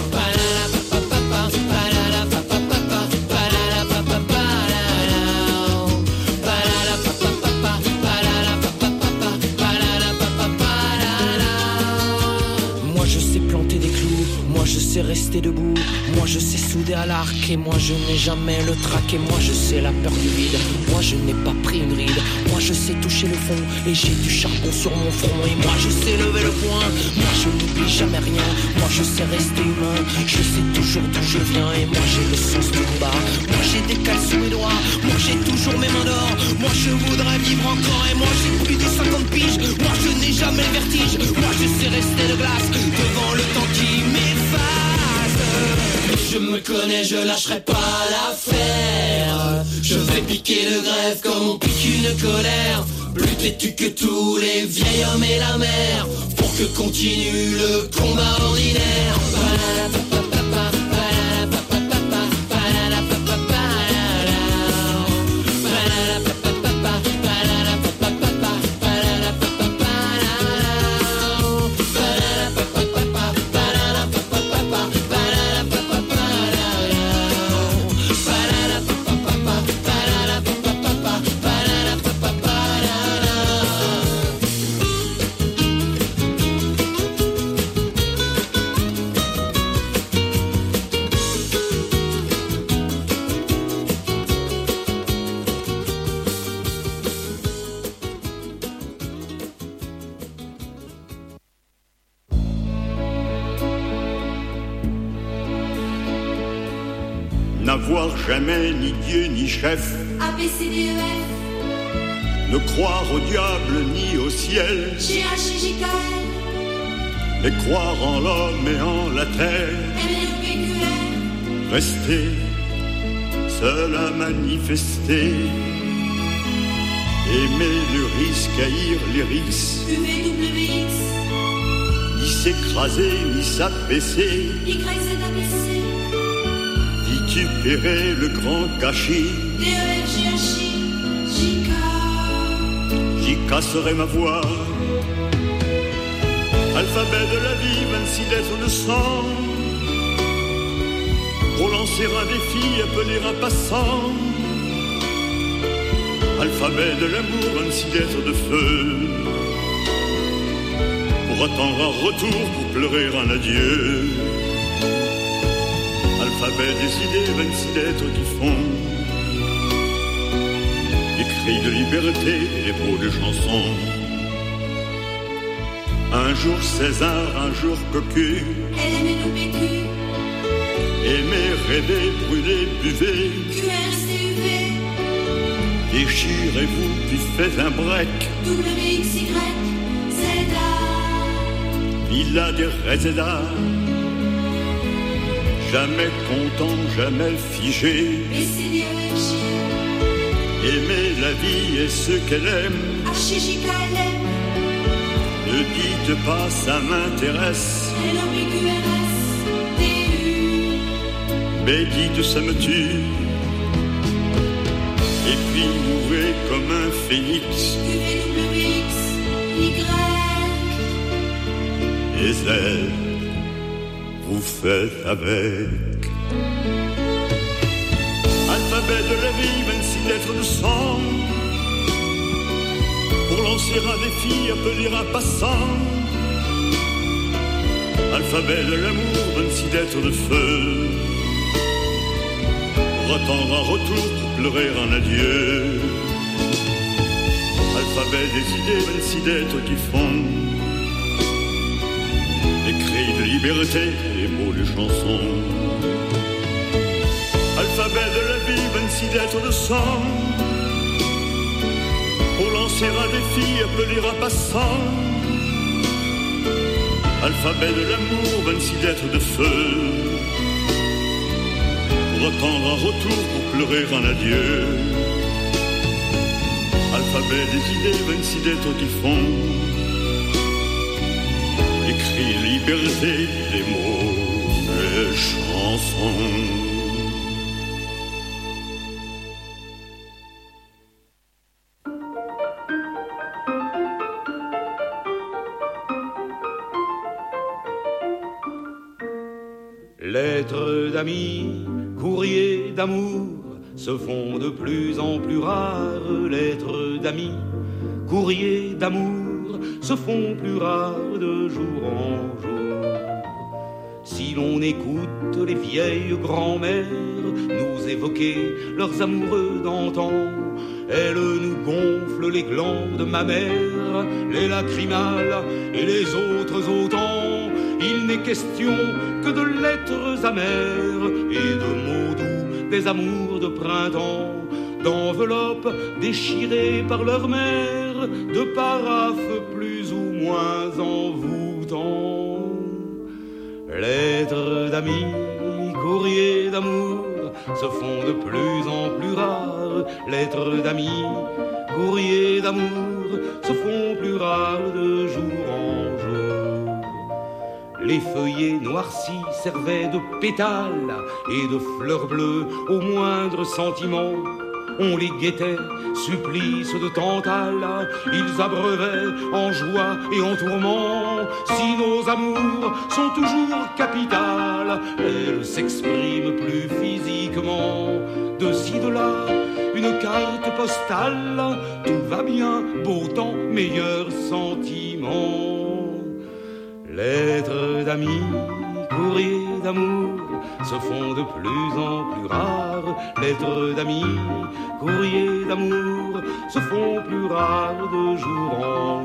Speaker 13: Moi je sais planter des clous, moi je sais rester debout, moi je sais souder à l'arc, et moi je n'ai jamais le trac, et moi je sais la peur du vide, moi je n'ai pas pris une ride, moi je sais toucher le fond, et j'ai du charbon sur mon front, et moi je sais lever le poing, moi je n'oublie jamais rien, moi je sais rester humain, je sais toujours d'où je viens, et moi j'ai le sens du combat, moi j'ai des cales sous mes doigts, moi j'ai toujours mes mains d'or, moi je voudrais vivre encore, et moi j'ai plus de cinquante piges, moi je n'ai jamais le vertige, moi je sais rester de glace, devant le temps qui m'efface. Je me connais, je lâcherai pas l'affaire. Je vais piquer de grève comme on pique une colère. Plus têtu que tous les vieils hommes et la mer, pour que continue le combat ordinaire.
Speaker 16: n'avoir jamais ni Dieu ni chef,
Speaker 17: A, B, C, D, E, F,
Speaker 16: ne croire au diable ni au ciel,
Speaker 17: G, H, I, J, K, L,
Speaker 16: mais croire en l'homme et en la terre,
Speaker 17: M, N, O, P, Q, R,
Speaker 16: rester seul à manifester, aimer le risque, haïr les risques,
Speaker 17: U, V, W, X,
Speaker 16: ni s'écraser ni s'abaisser,
Speaker 17: Y, Z, A, B, C,
Speaker 16: vitupérer le grand gâchis,
Speaker 17: D, E, F, G, H, I, J, K.
Speaker 16: j'y casserai ma voix. Alphabet de la vie, vingt-six lettres de sang, pour lancer un défi, appeler un passant. Alphabet de l'amour, vingt-six lettres de feu, pour attendre un retour, pour pleurer un adieu. Alphabet des idées, vingt-six lettres qui font des cris de liberté et des mots de chansons. Un jour César, un jour cocu,
Speaker 17: L, M, N, O, P, Q,
Speaker 16: aimer, rêver, brûler, buvez,
Speaker 17: Q, R, S, T, U, V,
Speaker 16: déchirez-vous, puis faites un break,
Speaker 17: W, X, Y, Z, A.
Speaker 16: Villa des Reseda, jamais content, jamais figé,
Speaker 17: B, C, D, E, F, G,
Speaker 16: aimer la vie et ce qu'elle aime,
Speaker 17: H, I, J, K, L, M,
Speaker 16: ne dites pas ça m'intéresse,
Speaker 17: L, O, P, Q, R, S, T, U,
Speaker 16: mais dites ça me tue, et puis mourrez comme un phénix,
Speaker 17: U, V, W, X, Y,
Speaker 16: et Z, vous faites avec. Alphabet de la vie, vingt-six lettres de sang, pour lancer un défi, appeler un passant. Alphabet de l'amour, vingt-six lettres de feu, pour attendre un retour, pour pleurer un adieu. Alphabet des idées, vingt-six lettres qui font des cris de liberté, des mots de chansons. Alphabet de la vie, vingt-six lettres de sang, pour lancer un défi, appeler un passant. Alphabet de l'amour, vingt-six lettres de feu, pour attendre un retour, pour pleurer un adieu. Alphabet des idées, vingt-six lettres qui font des cris de liberté, des mots, des chansons.
Speaker 18: Lettres d'amis, courriers d'amour se font de plus en plus rares. Lettres d'amis, courriers d'amour se font plus rares de jour en jour. Si l'on écoute les vieilles grand-mères nous évoquer leurs amoureux d'antan, elles nous gonflent les glandes mammaires, les lacrymales et les autres autant. Il n'est question que de lettres amères et de mots doux, des amours de printemps, d'enveloppes déchirées par leur mère, de paraphes plus ou moins envoûtants. Lettres d'amis, courriers d'amour se font de plus en plus rares. Lettres d'amis, courriers d'amour se font plus rares de jour en jour. Les feuillets noircis servaient de pétales et de fleurs bleues au moindre sentiment. On les guettait, supplices de Tantale, ils abreuvaient en joie et en tourment. Si nos amours sont toujours capitales, elles s'expriment plus physiquement. De ci, de là, une carte postale, tout va bien, beau temps, meilleur sentiment. Lettres d'amis, courriers d'amour se font de plus en plus rares. Lettres d'amis, courriers d'amour se font plus rares de jour en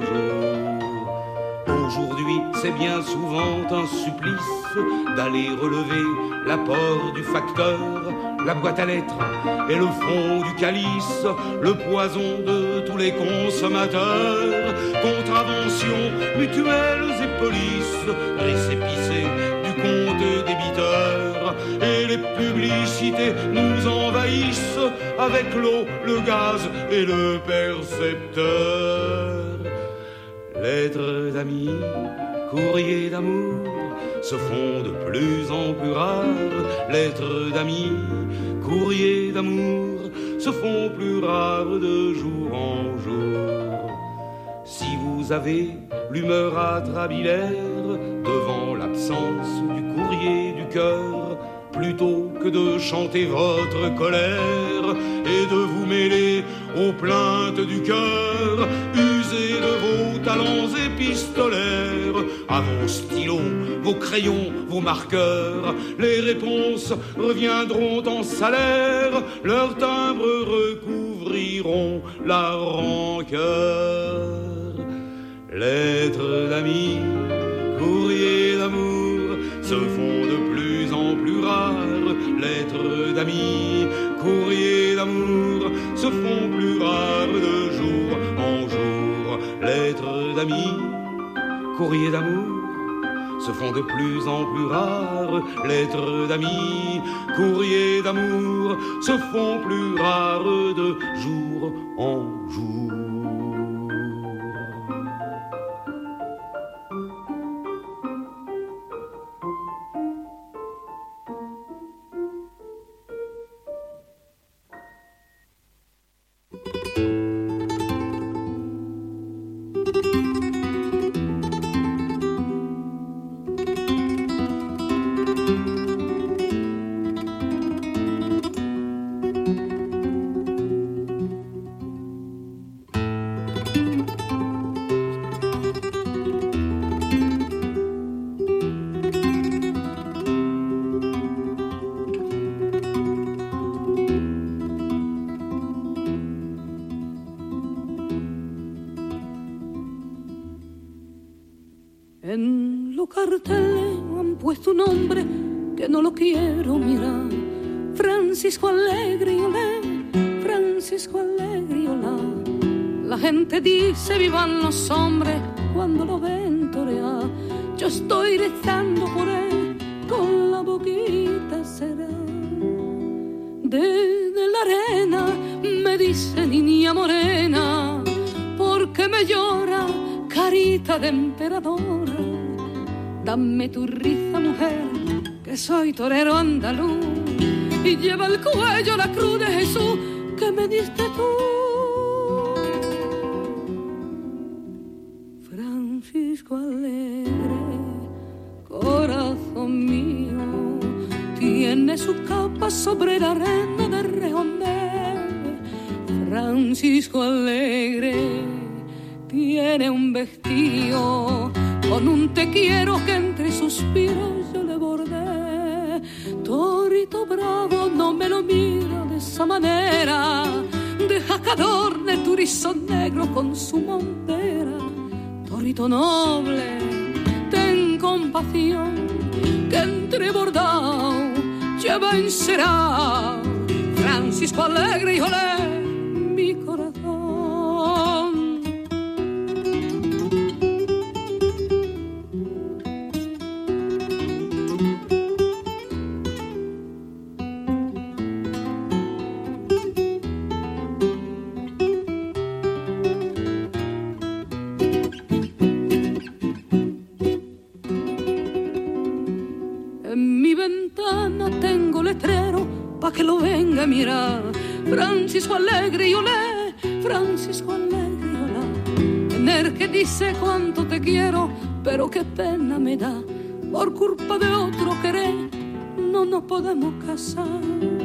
Speaker 18: jour. Aujourd'hui, c'est bien souvent un supplice d'aller relever l'apport du facteur. la boîte à lettres et le fond du calice, le poison de tous les consommateurs, contraventions mutuelles et polices, récépissé du compte débiteur, et les publicités nous envahissent avec l'eau, le gaz et le percepteur. Lettres d'amis, courriers d'amour se font de plus en plus rares. Lettres d'amis, courriers d'amour se font plus rares de jour en jour. Si vous avez l'humeur atrabilaire devant l'absence du courrier du cœur, plutôt que de chanter votre colère et de vous mêler aux plaintes du cœur, usez de vos talents épistolaires, à vos stylos, vos crayons, vos marqueurs, les réponses reviendront en salaire, leurs timbres recouvriront la rancœur. Lettres d'amis, courriers d'amour se font de plus en plus rares. Lettres d'amis, courriers d'amour se font plus rares de jour en jour. Lettres d'amis, courriers d'amour se font de plus en plus rares. Lettres d'amis, courriers d'amour se font plus rares de jour en jour.
Speaker 14: En los carteles han puesto un nombre que no lo quiero mirar. Francisco Alegre y Olé, Francisco Alegre y Olá. La gente dice vivan los hombres cuando lo ven torear. Yo estoy rezando por él con la boquita cerrada. Desde la arena me dice niña morena, porque me llora carita de emperadora. Dame tu risa, mujer, que soy torero andaluz, y lleva al cuello la cruz de Jesús que me diste tú. Francisco Alegre, corazón mío, tiene su capa sobre la arena de Redondel. Francisco Alegre tiene un vestido con un te quiero que entre suspiros yo le bordé. Torito bravo, no me lo mira de esa manera, deja que adorne tu rizo negro con su montera. Torito noble, ten compasión, que entre bordado lleva encerado Francisco Alegre y olé mi corazón. Pa' que lo venga a mirar, Francisco Alegre y olé, Francisco Alegre y olá. En el que dice cuánto te quiero, pero qué pena me da, por culpa de otro querer, no nos podemos casar.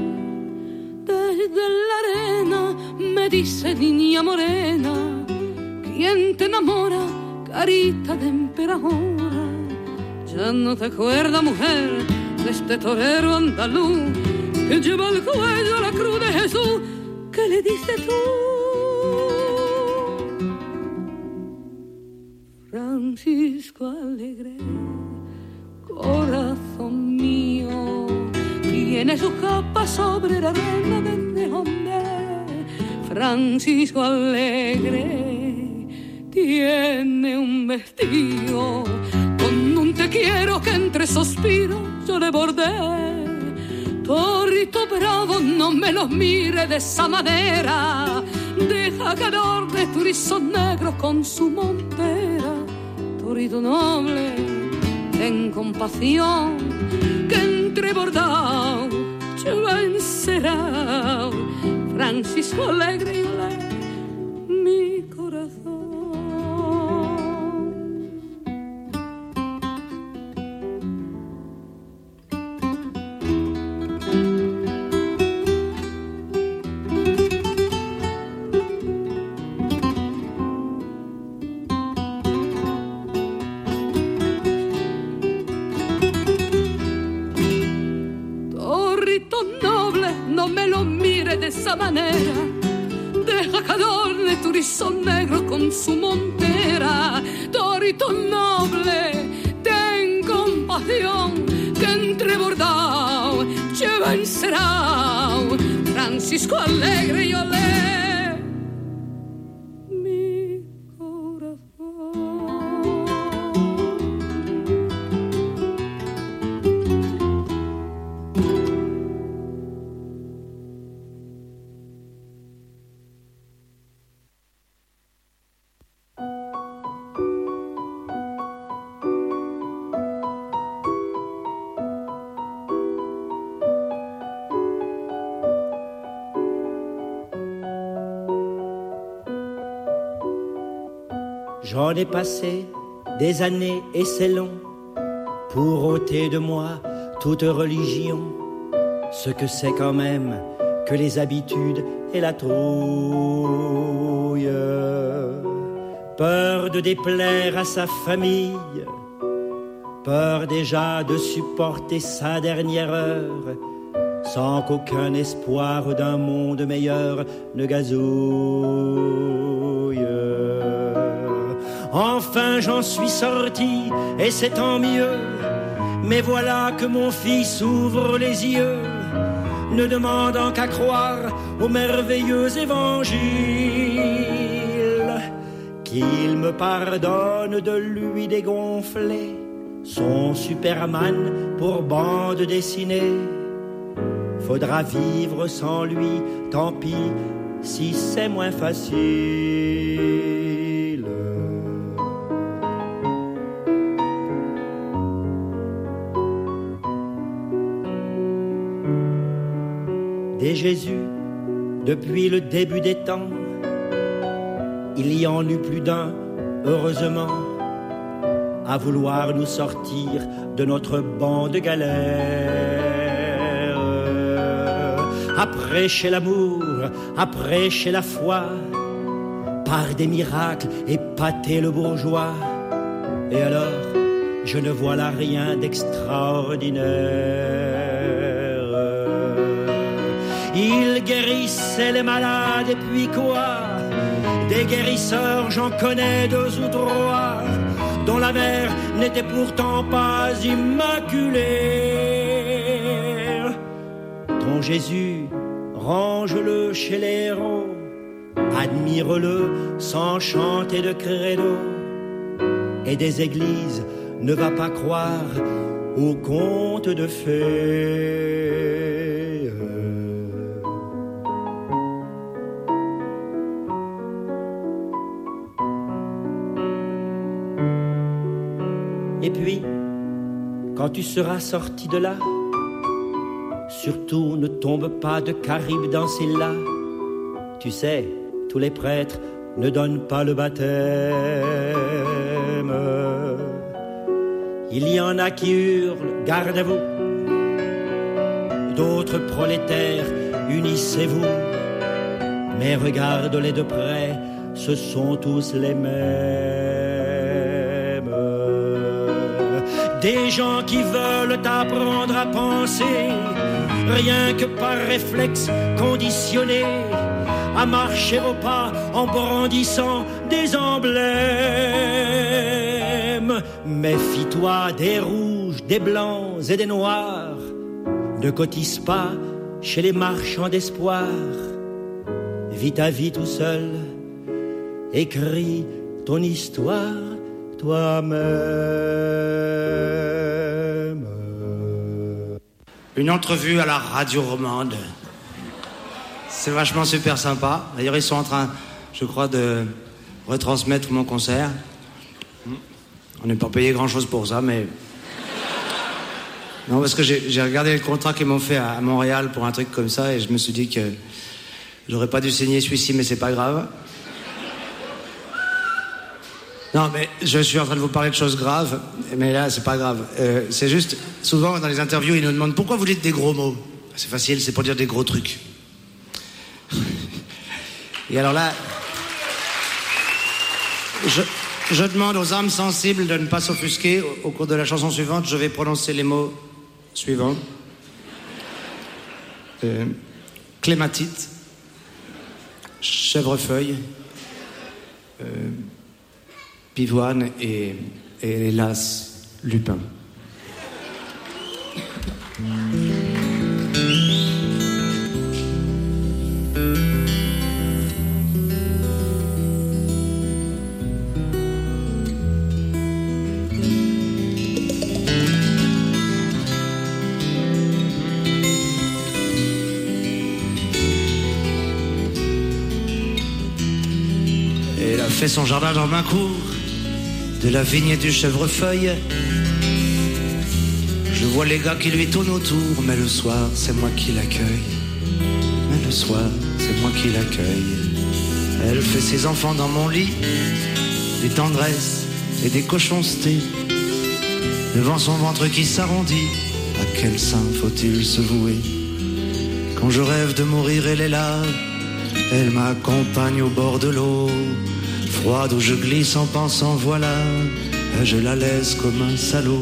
Speaker 14: Desde la arena me dice niña morena, ¿quién te enamora, carita de emperadora? Ya no te acuerdas, mujer, de este torero andaluz que lleva al cuello la cruz de Jesús, ¿qué le dices tú? Francisco Alegre, corazón mío, tiene su capa sobre la arena desde donde Francisco Alegre tiene un vestido con un te quiero que entre suspiros yo le bordé. Torito bravo, no me los mire de esa manera, deja calor de tu rizo negro con su montera. Torito noble, ten compasión, que entre bordado yo vencerá. Francisco Alegre y Alegre, mi corazón. No me lo mire de esa manera, deja que adorne tu rizo negro con su montera. Torito noble, ten compasión, que entre bordado te vencerá. Francisco Alegre y olé.
Speaker 19: J'en ai passé des années et c'est long pour ôter de moi toute religion. Ce que c'est quand même que les habitudes et la trouille. Peur de déplaire à sa famille, peur déjà de supporter sa dernière heure, sans qu'aucun espoir d'un monde meilleur ne gazouille. Enfin j'en suis sorti et c'est tant mieux, mais voilà que mon fils ouvre les yeux, ne demandant qu'à croire au merveilleux évangile, qu'il me pardonne de lui dégonfler son Superman pour bande dessinée. Faudra vivre sans lui, tant pis si c'est moins facile. Des Jésus, depuis le début des temps, il y en eut plus d'un, heureusement, à vouloir nous sortir de notre banc de galère, à prêcher l'amour, à prêcher la foi, par des miracles épater le bourgeois. Et alors, je ne vois là rien d'extraordinaire. Il guérissait les malades et puis quoi? Des guérisseurs, j'en connais deux ou trois, dont la mère n'était pourtant pas immaculée. Ton Jésus, range-le chez les héros, admire-le sans chanter de credo. Et des églises, ne va pas croire aux contes de fées. Et puis, quand tu seras sorti de là, surtout ne tombe pas de Caraïbes dans ces là. Tu sais, tous les prêtres ne donnent pas le baptême. Il y en a qui hurlent, garde à vous. D'autres prolétaires, unissez-vous. Mais regarde-les de près, ce sont tous les mêmes. Des gens qui veulent t'apprendre à penser, rien que par réflexe conditionné, à marcher au pas en brandissant des emblèmes. Méfie-toi des rouges, des blancs et des noirs. Ne cotise pas chez les marchands d'espoir. Vis ta vie tout seul, écris ton histoire toi-même.
Speaker 20: Une entrevue à la radio romande. C'est vachement super sympa. D'ailleurs, ils sont en train, je crois, de retransmettre mon concert. On n'est pas payé grand-chose pour ça, mais... Non, parce que j'ai, j'ai regardé le contrat qu'ils m'ont fait à, à Montréal pour un truc comme ça, et je me suis dit que j'aurais pas dû signer celui-ci, mais c'est pas grave. Non, mais je suis en train de vous parler de choses graves, mais là, c'est pas grave. Euh, c'est juste, souvent, dans les interviews, ils nous demandent pourquoi vous dites des gros mots. C'est facile, c'est pour dire des gros trucs. Et alors là, je, je demande aux âmes sensibles de ne pas s'offusquer. Au, au cours de la chanson suivante, je vais prononcer les mots suivants. Euh, clématite, chèvrefeuille, euh, pivoine et, et hélas, lupin. Fait son jardin dans ma cour, de la vigne et du chèvrefeuille. Je vois les gars qui lui tournent autour, mais le soir, c'est moi qui l'accueille. Mais le soir, c'est moi qui l'accueille. Elle fait ses enfants dans mon lit, des tendresses et des cochoncetés. Devant son ventre qui s'arrondit, à quel sein faut-il se vouer? Quand je rêve de mourir, elle est là, elle m'accompagne au bord de l'eau. Froide où je glisse en pensant voilà, je la laisse comme un salaud.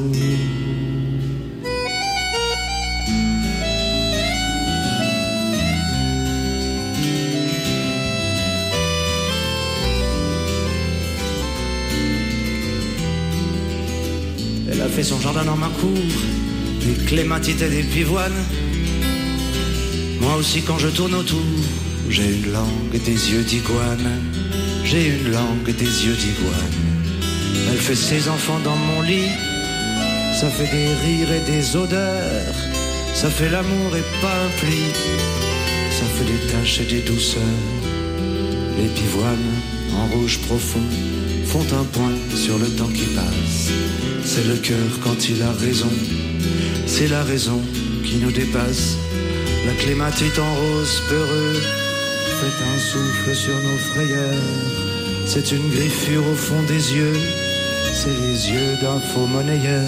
Speaker 20: Elle a fait son jardin dans ma cour, des clématites et des pivoines. Moi aussi quand je tourne autour, j'ai une langue et des yeux d'iguane. J'ai une langue et des yeux d'iguane. Elle fait ses enfants dans mon lit. Ça fait des rires et des odeurs. Ça fait l'amour et pas un pli. Ça fait des taches et des douceurs. Les pivoines en rouge profond font un point sur le temps qui passe. C'est le cœur quand il a raison. C'est la raison qui nous dépasse. La clématite en rose peureux fait un souffle sur nos frayeurs. C'est une griffure au fond des yeux. C'est les yeux d'un faux monnayeur.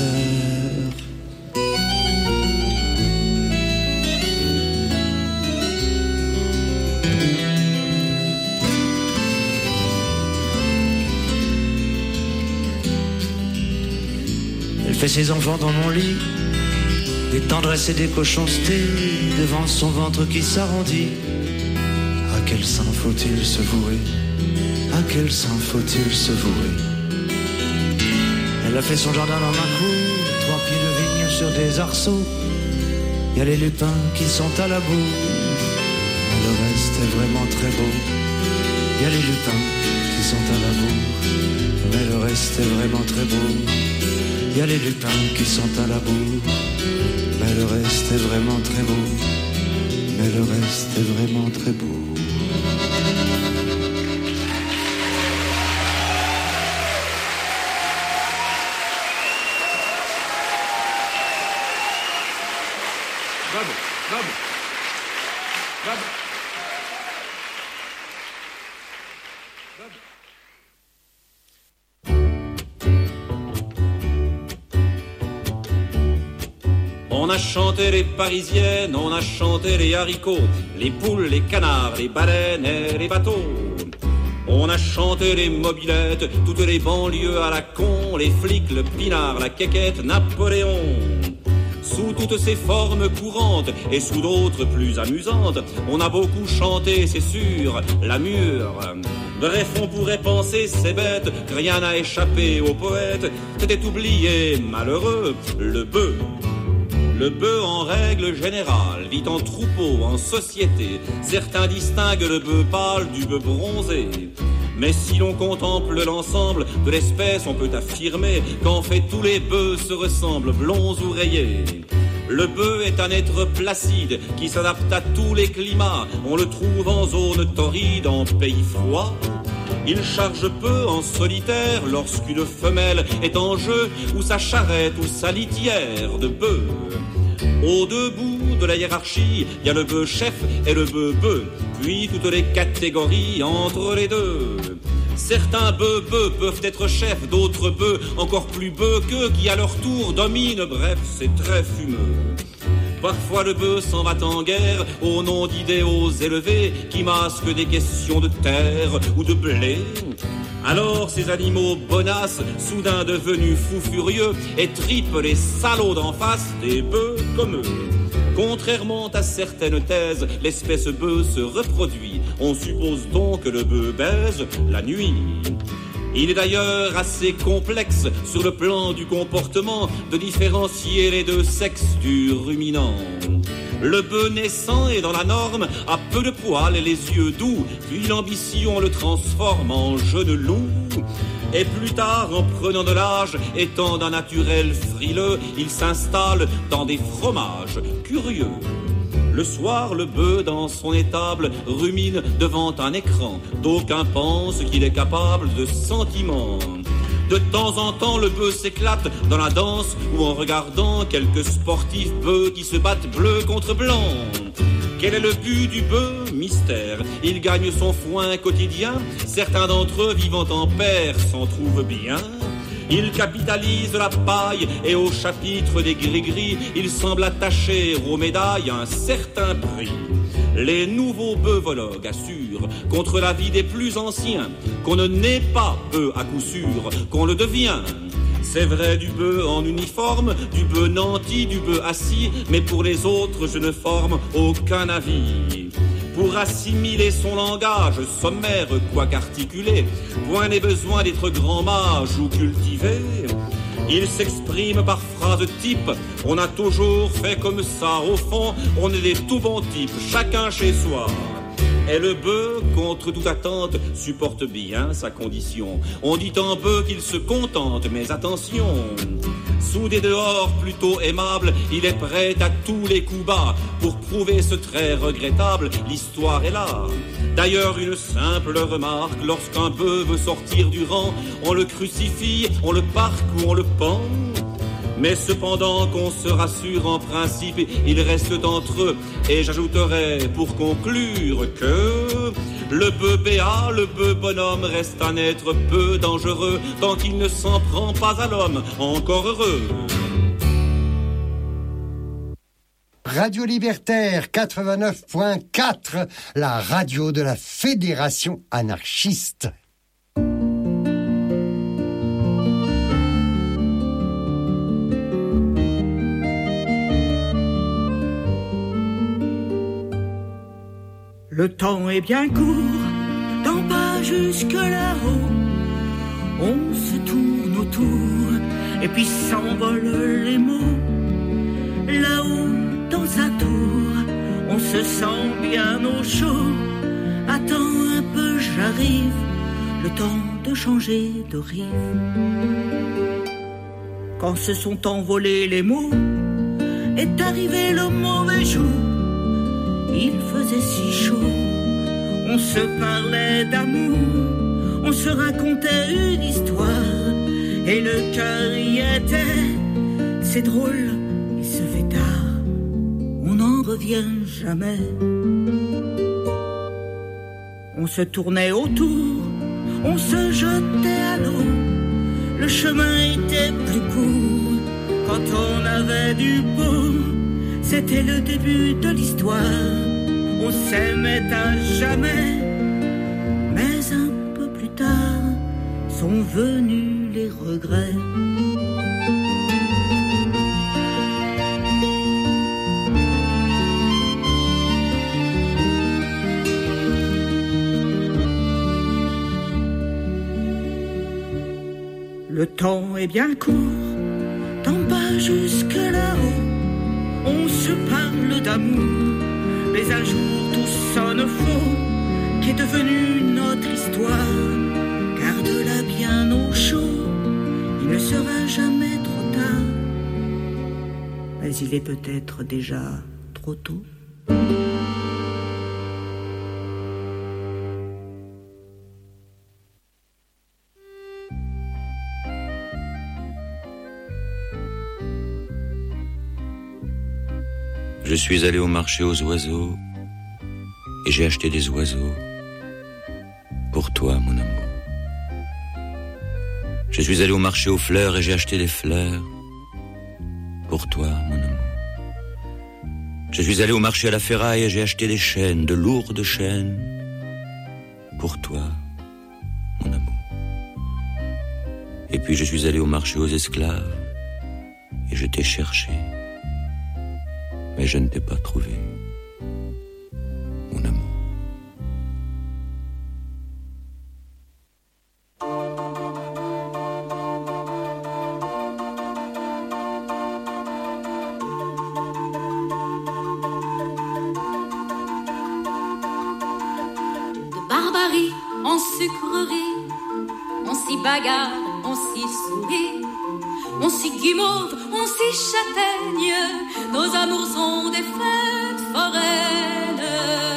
Speaker 20: Elle fait ses enfants dans mon lit, des tendresses et des cochoncetés, devant son ventre qui s'arrondit. À quel sein faut-il se vouer? À quel sein faut-il se vouer? Elle a fait son jardin dans ma cour, trois pieds de vigne sur des arceaux. Y a les lupins qui sont à la boue, mais le reste est vraiment très beau. Y a les lupins qui sont à la boue, mais le reste est vraiment très beau. Y a les lupins qui sont à la boue, mais le reste est vraiment très beau. Mais le reste est vraiment très beau.
Speaker 18: Bravo, bravo, bravo.
Speaker 9: On a chanté les parisiennes, on a chanté les haricots, les poules, les canards, les baleines et les bateaux. On a chanté les mobylettes, toutes les banlieues à la con, les flics, le pinard, la quéquette, Napoléon. Sous toutes ces formes courantes et sous d'autres plus amusantes, on a beaucoup chanté, c'est sûr, la mûre. Bref, on pourrait penser, c'est bête, que rien n'a échappé aux poètes. C'était oublié, malheureux, le bœuf.
Speaker 21: Le bœuf en règle générale vit en troupeau, en société. Certains distinguent le bœuf pâle du bœuf bronzé. Mais si l'on contemple l'ensemble de l'espèce, on peut affirmer qu'en fait tous les bœufs se ressemblent, blonds ou rayés. Le bœuf est un être placide qui s'adapte à tous les climats. On le trouve en zone torride, en pays froid. Il charge peu en solitaire lorsqu'une femelle est en jeu, ou sa charrette ou sa litière de bœuf. Au debout de la hiérarchie, il y a le bœuf chef et le bœuf bœuf, puis toutes les catégories entre les deux. Certains bœufs bœufs peuvent être chefs, d'autres bœufs encore plus bœufs qu'eux qui à leur tour dominent, bref, c'est très fumeux. Parfois le bœuf s'en va en guerre au nom d'idéaux élevés qui masquent des questions de terre ou de blé. Alors ces animaux bonasses, soudain devenus fous furieux, étripent les salauds d'en face des bœufs comme eux. Contrairement à certaines thèses, l'espèce bœuf se reproduit. On suppose donc que le bœuf baise la nuit. Il est d'ailleurs assez complexe sur le plan du comportement de différencier les deux sexes du ruminant. Le bœuf naissant est dans la norme, a peu de poils et les yeux doux, puis l'ambition le transforme en jeune loup. Et plus tard, en prenant de l'âge, étant d'un naturel frileux, il s'installe dans des fromages curieux. Le soir, le bœuf, dans son étable, rumine devant un écran. D'aucuns pensent qu'il est capable de sentiments. De temps en temps, le bœuf s'éclate dans la danse ou en regardant quelques sportifs bœufs qui se battent bleu contre blanc. Quel est le but du bœuf? Mystère. Il gagne son foin quotidien. Certains d'entre eux, vivant en paire, s'en trouvent bien. Il capitalise la paille et au chapitre des gris-gris, il semble attacher aux médailles un certain prix. Les nouveaux bœufologues assurent, contre l'avis des plus anciens, qu'on ne naît pas bœuf à coup sûr, qu'on le devient. C'est vrai du bœuf en uniforme, du bœuf nanti, du bœuf assis, mais pour les autres je ne forme aucun avis. Pour assimiler son langage sommaire, quoique articulé, point n'est besoin d'être grand mage ou cultivé. Il s'exprime par phrases type, on a toujours fait comme ça, au fond, on est des tout bons types, chacun chez soi. Et le bœuf, contre toute attente, supporte bien sa condition. On dit en bœuf qu'il se contente, mais attention, sous des dehors plutôt aimables, il est prêt à tous les coups bas. Pour prouver ce trait regrettable, l'histoire est là. D'ailleurs, une simple remarque, lorsqu'un bœuf veut sortir du rang, on le crucifie, on le parque ou on le pend. Mais cependant qu'on se rassure en principe, il reste entre eux. Et j'ajouterai pour conclure que le bœuf béat, le bœuf bonhomme reste un être peu dangereux tant qu'il ne s'en prend pas à l'homme, encore heureux.
Speaker 1: Radio Libertaire quatre-vingt-neuf point quatre, la radio de la Fédération anarchiste.
Speaker 13: Le temps est bien court, tant pas jusque là-haut. On se tourne autour et puis s'envolent les mots. Là-haut, dans sa tour, on se sent bien au chaud. Attends un peu, j'arrive, le temps de changer de rive. Quand se sont envolés les mots, est arrivé le mauvais jour. Il faisait si chaud, on se parlait d'amour, on se racontait une histoire, et le cœur y était. C'est drôle, il se fait tard, on n'en revient jamais. On se tournait autour, on se jetait à l'eau, le chemin était plus court quand on avait du beau. C'était le début de l'histoire, on s'aimait à jamais. Mais un peu plus tard, sont venus les regrets. Le temps est bien court, tant pas jusque là-haut.
Speaker 4: on se parle d'amour, mais un jour tout sonne faux, qui est devenu notre histoire. Garde-la bien au chaud, il ne sera jamais trop tard, mais il est peut-être déjà trop tôt.
Speaker 22: Je suis allé au marché aux oiseaux et j'ai acheté des oiseaux pour toi, mon amour. Je suis allé au marché aux fleurs et j'ai acheté des fleurs pour toi, mon amour. Je suis allé au marché à la ferraille et j'ai acheté des chaînes, de lourdes chaînes pour toi, mon amour. Et puis je suis allé au marché aux esclaves et je t'ai cherché. Mais je ne t'ai pas trouvé, mon amour.
Speaker 23: De barbarie en sucrerie, on s'y bagarre, on s'y sourit, on s'y guimauve, on s'y châtaigne, nos amours sont des fêtes foraines.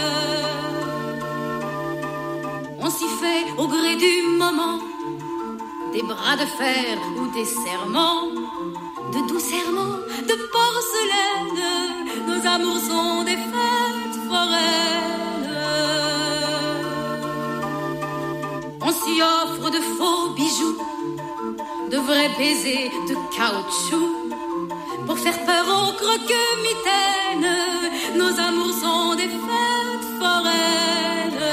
Speaker 23: On s'y fait au gré du moment, des bras de fer ou des serments, de doux serments, de porcelaine, nos amours sont des fêtes foraines. On s'y offre de faux bijoux, de vrais baisers de caoutchouc, pour faire peur aux croque-mitaines, nos amours sont des fêtes foraines.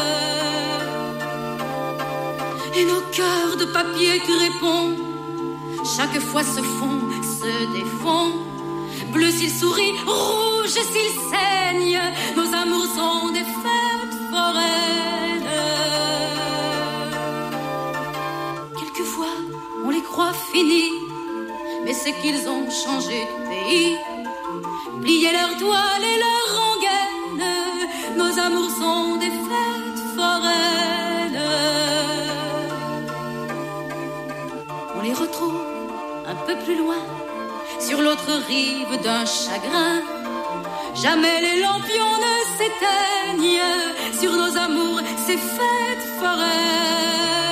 Speaker 23: Et nos cœurs de papier crépon, chaque fois se font, se défont, bleu s'ils sourient, rouge s'ils saignent, nos amours sont des fêtes foraines. Quelquefois, on les croit finis, mais c'est qu'ils ont changé de pays, plié leurs toiles et leurs rengaines, nos amours sont des fêtes foraines. On les retrouve un peu plus loin, sur l'autre rive d'un chagrin. Jamais les lampions ne s'éteignent, sur nos amours ces fêtes foraines.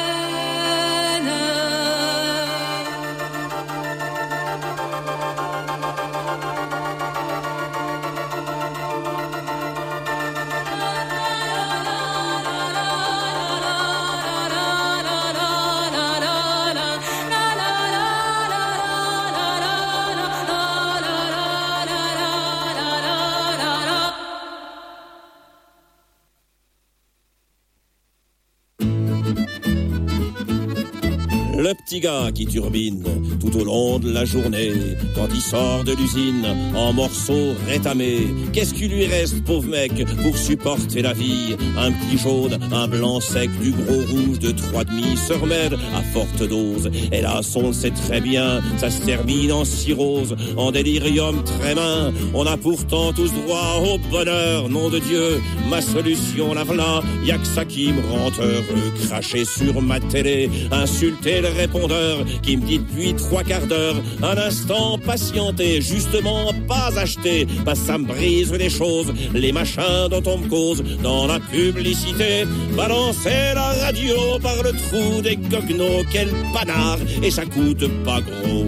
Speaker 24: Le petit gars qui turbine tout au long de la journée, quand il sort de l'usine en morceaux rétamés, qu'est-ce qu'il lui reste, pauvre mec, pour supporter la vie? Un petit jaune, un blanc sec, du gros rouge de trois demi se remède à forte dose. Hélas, on le sait très bien, ça se termine en cirrhose, en délirium très main. On a pourtant tous droit au bonheur, nom de Dieu, ma solution la v'là, y'a que ça qui me rend heureux. Cracher sur ma télé, insulter le répondeur qui me dit depuis trois quarts d'heure, un instant patienter, justement pas acheter, bah ça me brise les choses, les machins dont on me cause dans la publicité. Balancer la radio par le trou des goguenots, quel panard, et ça coûte pas gros.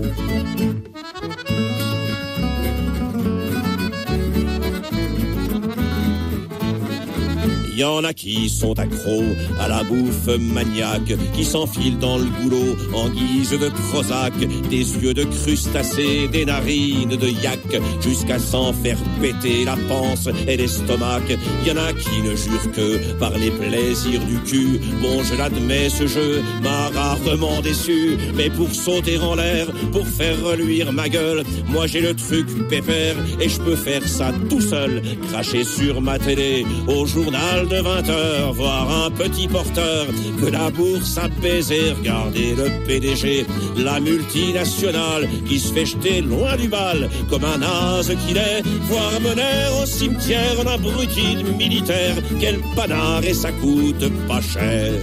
Speaker 24: Il y en a qui sont accros à la bouffe maniaque, qui s'enfilent dans le goulot en guise de Prozac, des yeux de crustacés, des narines de yak, jusqu'à s'en faire péter la panse et l'estomac. Il y en a qui ne jurent que par les plaisirs du cul. Bon, je l'admets, ce jeu m'a rarement déçu, mais pour sauter en l'air, pour faire reluire ma gueule, moi j'ai le truc pépère et je peux faire ça tout seul, cracher sur ma télé, au journal journal de vingt heures, voir un petit porteur que la bourse a baisé. Regardez le P D G, la multinationale qui se fait jeter loin du bal comme un naze qu'il est. Voir mener au cimetière un abruti de militaire. Quel panard et ça coûte pas cher.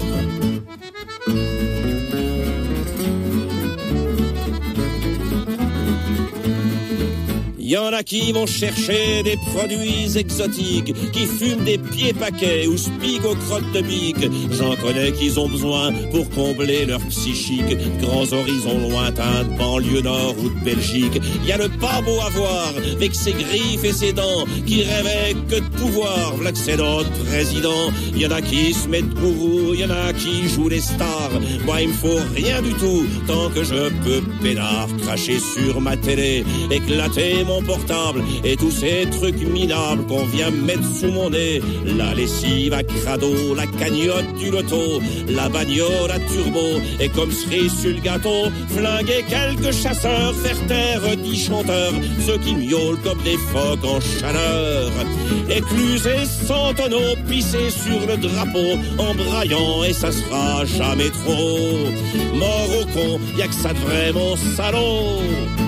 Speaker 24: Il y en a qui vont chercher des produits exotiques, qui fument des pieds paquets ou se piquent aux crottes de bique. J'en connais qui ont besoin pour combler leur psychique. Grands horizons lointains de banlieue nord ou de Belgique. Il y a le pas beau à voir, avec ses griffes et ses dents, qui rêvait que de pouvoir, v'là que c'est notre président. Il y en a qui se mettent gourou, il y en a qui jouent les stars. Moi il me faut rien du tout, tant que je peux peinard cracher sur ma télé, éclater mon portable et tous ces trucs minables qu'on vient mettre sous mon nez. La lessive à crado, la cagnotte du loto, la bagnole à turbo, et comme cerise sur le gâteau, flinguer quelques chasseurs, faire taire dix chanteurs, ceux qui miaulent comme des phoques en chaleur. Éclusés sans tonneau, pissés sur le drapeau, en braillant et ça sera jamais trop. Mort au con, y'a que ça de vraiment salaud.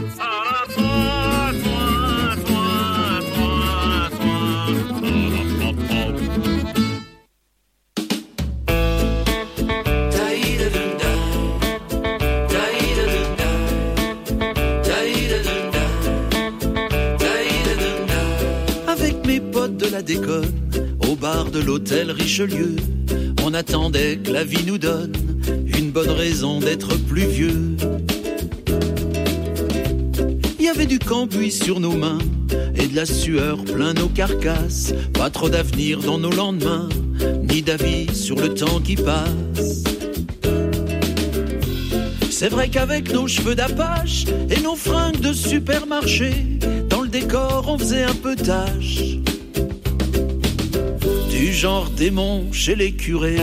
Speaker 3: Déconne, au bar de l'hôtel Richelieu, on attendait que la vie nous donne une bonne raison d'être plus vieux. Il y avait du cambouis sur nos mains et de la sueur plein nos carcasses. Pas trop d'avenir dans nos lendemains, ni d'avis sur le temps qui passe. C'est vrai qu'avec nos cheveux d'apache et nos fringues de supermarché, dans le décor on faisait un peu tâche. Du genre démon chez les curés.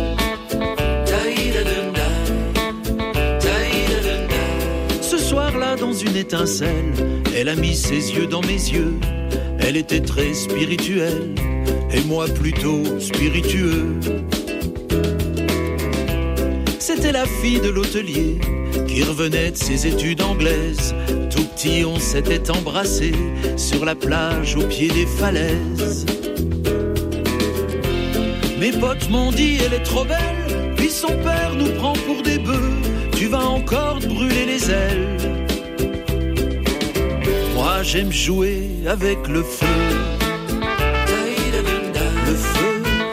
Speaker 3: Ce soir-là, dans une étincelle, elle a mis ses yeux dans mes yeux. Elle était très spirituelle, et moi plutôt spiritueux. C'était la fille de l'hôtelier, qui revenait de ses études anglaises. Tout petit, on s'était embrassé sur la plage au pied des falaises. Mes potes m'ont dit elle est trop belle, puis son père nous prend pour des bœufs, tu vas encore te brûler les ailes. Moi j'aime jouer avec le feu. Le feu.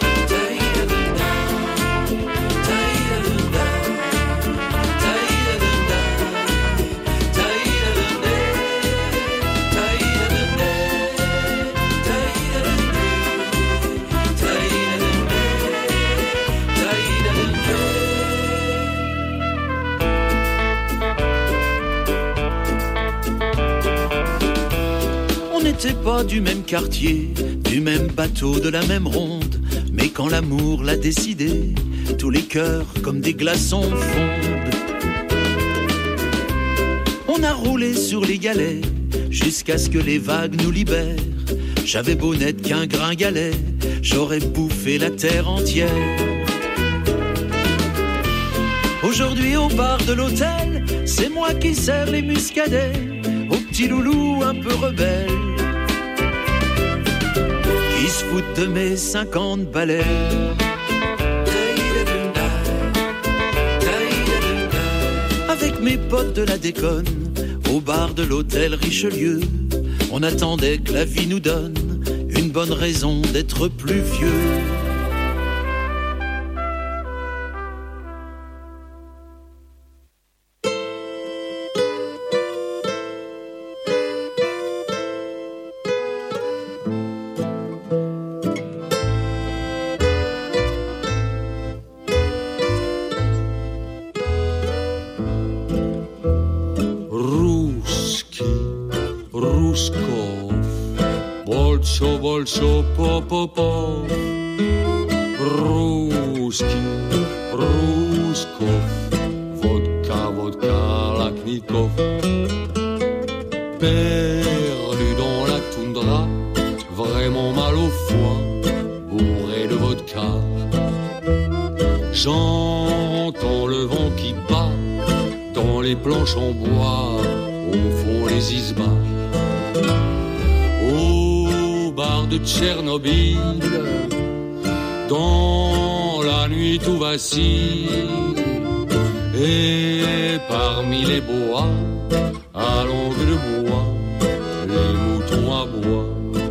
Speaker 3: C'est pas du même quartier, du même bateau, de la même ronde. Mais quand l'amour l'a décidé, tous les cœurs comme des glaçons fondent. On a roulé sur les galets, jusqu'à ce que les vagues nous libèrent. J'avais beau n'être qu'un gringalet, j'aurais bouffé la terre entière. Aujourd'hui au bar de l'hôtel, c'est moi qui sers les muscadets aux petits loulous un peu rebelles. Ils se foutent de mes cinquante balais. Avec mes potes de la déconne, au bar de l'hôtel Richelieu, on attendait que la vie nous donne une bonne raison d'être plus vieux.
Speaker 5: Больше по-по-по. Русский, Русков, водка, водка, Lachnikov. Perdu dans la toundra, vraiment mal au foie, bourré de vodka. J'entends le vent qui bat dans les planches en bois, au fond les isbas. Au bar de Tchernobyl, dans la nuit tout vacille, et parmi les bois, à l'angle de bois, les moutons aboient.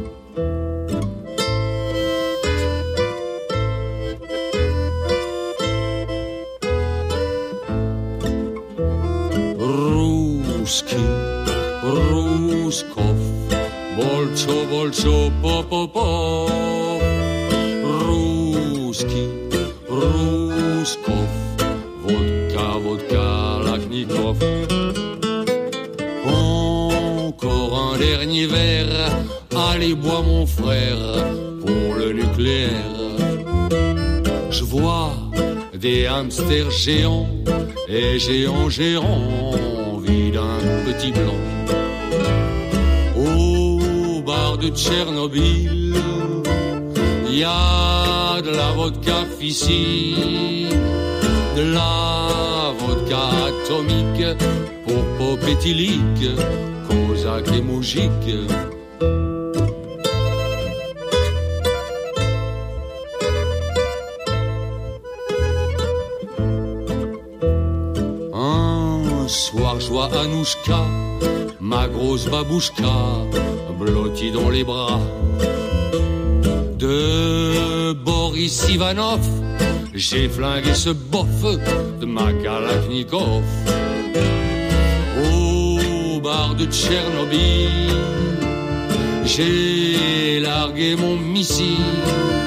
Speaker 5: Ruski, Ruskov, bolcho, bolcho, pop, pop, pop. Ruski, Ruskov, vodka, vodka, Laknikov. Encore un dernier verre, allez bois mon frère, pour le nucléaire. Je vois des hamsters géants, et géants, géants, envie d'un petit blanc. Au bar de Tchernobyl, y a de la vodka ici, de la vodka atomique, pour pop éthylique, Kozak et Moujik. Un soir, je vois Anouchka, ma grosse babouchka, blottie dans les bras de Boris Ivanov. J'ai flingué ce bof de ma Kalachnikov. Au bar de Tchernobyl, j'ai largué mon missile,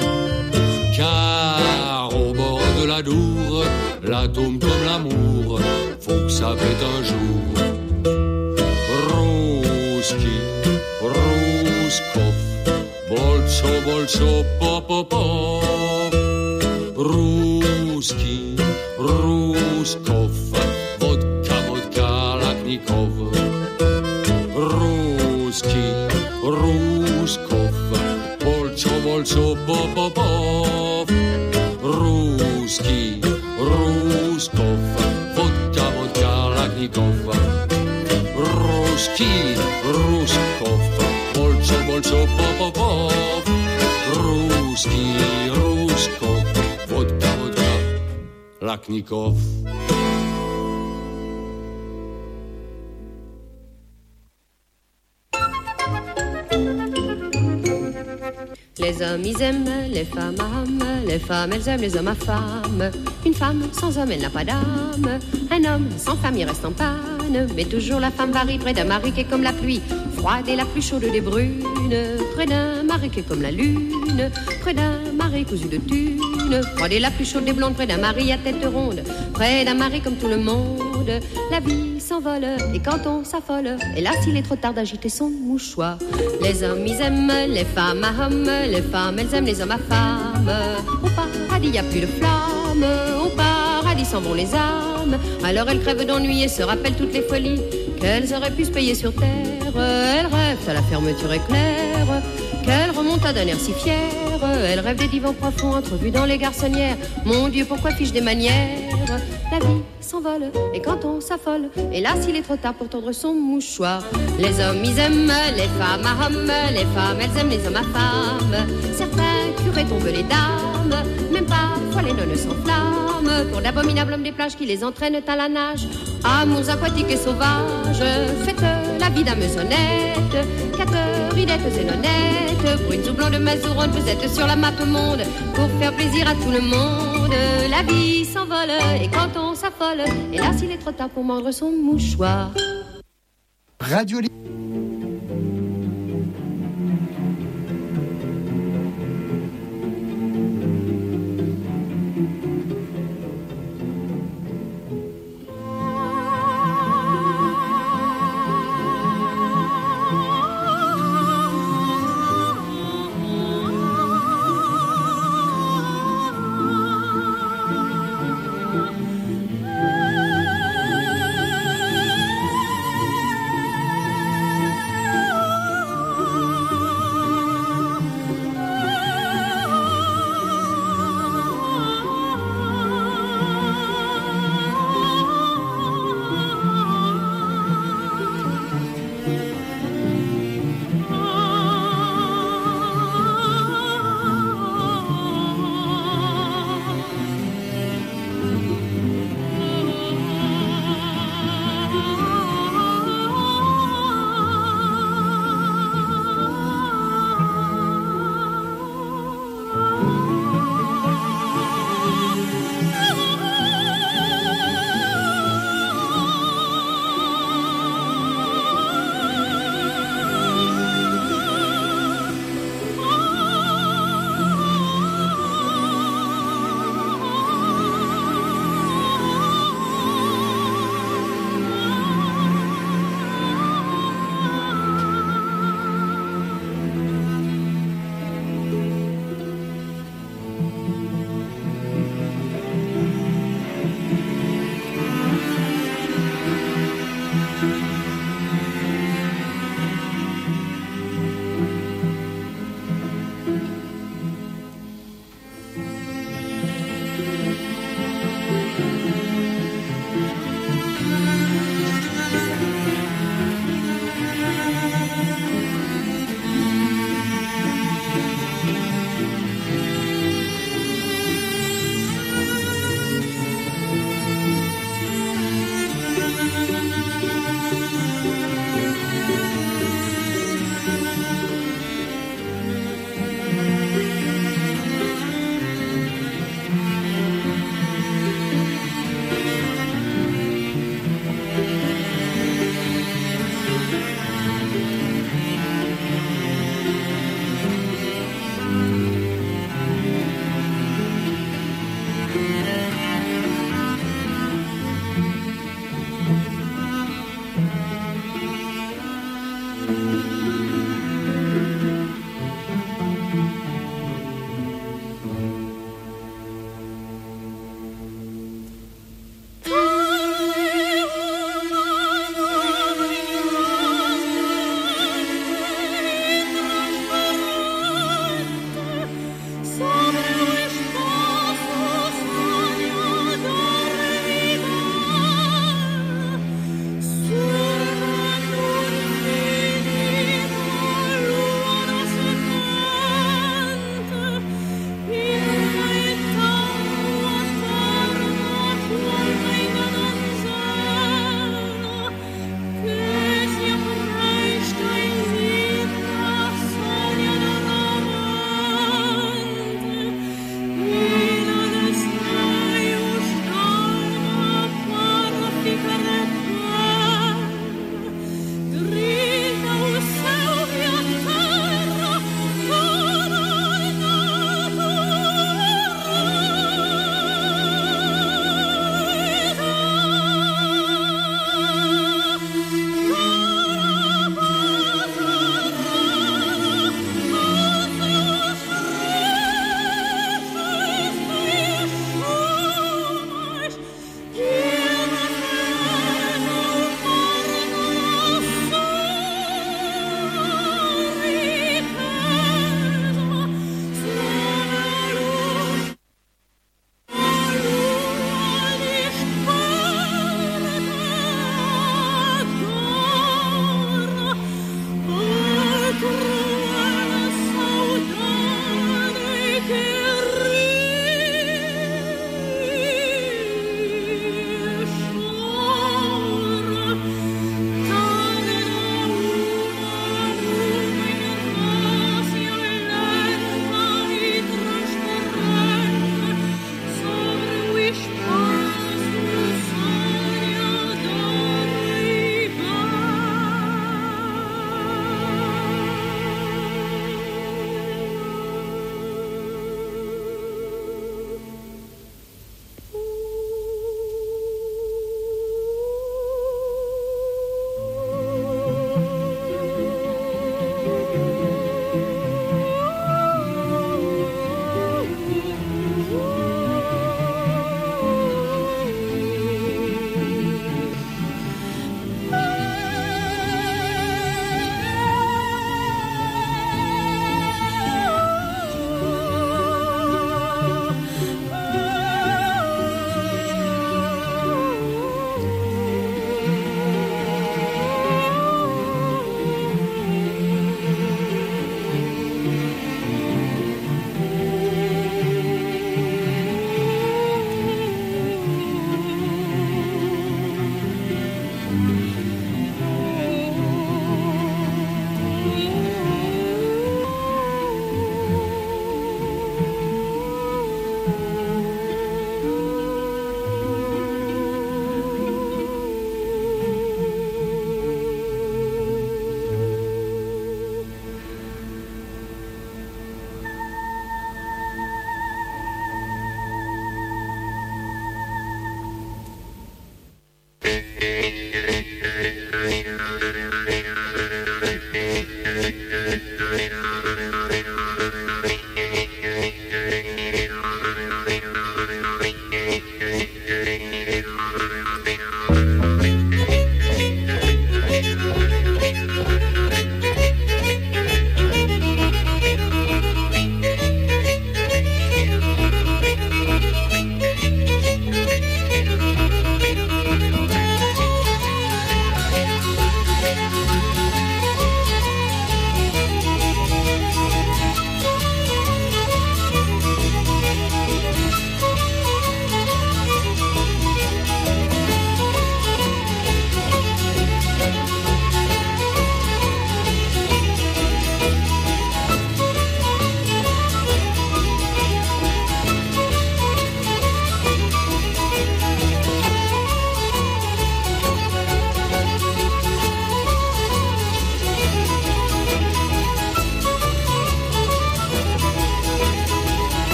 Speaker 5: car au bord de la Dour, l'atome comme l'amour, faut que ça pète un jour. Ruski, Ruskov, bolcho, bolcho, pop, pop, pop. Ruski, Ruskov, vodka, vodka, Laknikov. Ruski, Ruskov, bolcho, bolcho, pop, pop, pop. Ruski, Ruskov, vodka, vodka, Laknikov. Ruski, Ruskov, bolcho, bolcho, pop, pop, pop. Ruski, Ruskov, vodka, vodka, Laknikov.
Speaker 6: Les hommes, ils aiment les femmes à hommes. Les femmes, elles aiment les hommes à femmes. Une femme sans homme, elle n'a pas d'âme. Un homme sans femme, il reste en panne. Mais toujours la femme varie près d'un mari qui est comme la pluie, froide et la plus chaude des brunes. Près d'un mari qui est comme la lune. Près d'un mari cousu de thunes. Froide et la plus chaude des blondes. Près d'un mari à tête ronde. Près d'un mari comme tout le monde. La vie s'envole et quand on s'affole, hélas il est trop tard d'agiter son mouchoir. Les hommes ils aiment les femmes à hommes. Les femmes elles aiment les hommes à femmes. Au paradis y a plus de flammes. Au paradis s'en vont les âmes. Alors elles crèvent d'ennui et se rappellent toutes les folies qu'elles auraient pu se payer sur terre. Elles rêvent à la fermeture éclair, qu'elles remontent d'un air si fier. Elles rêvent des divans profonds entrevus dans les garçonnières. Mon Dieu, pourquoi fiche des manières? La vie s'envole et quand on s'affole, hélas il est trop tard pour tordre son mouchoir. Les hommes ils aiment les femmes à hommes. Les femmes elles aiment les hommes à femmes. Certains curés tombent les dames. Même parfois les nonnes s'enflamment pour d'abominables hommes des plages qui les entraînent à la nage. Amours aquatiques et sauvages, faites la vie d'âmes honnêtes. Quatre ridettes et nonnettes, brunes ou blondes mazourantes, vous êtes sur la map monde pour faire plaisir à tout le monde. La vie s'envole et quand on s'affole, hélas il est trop tard pour mordre son mouchoir.
Speaker 1: Radio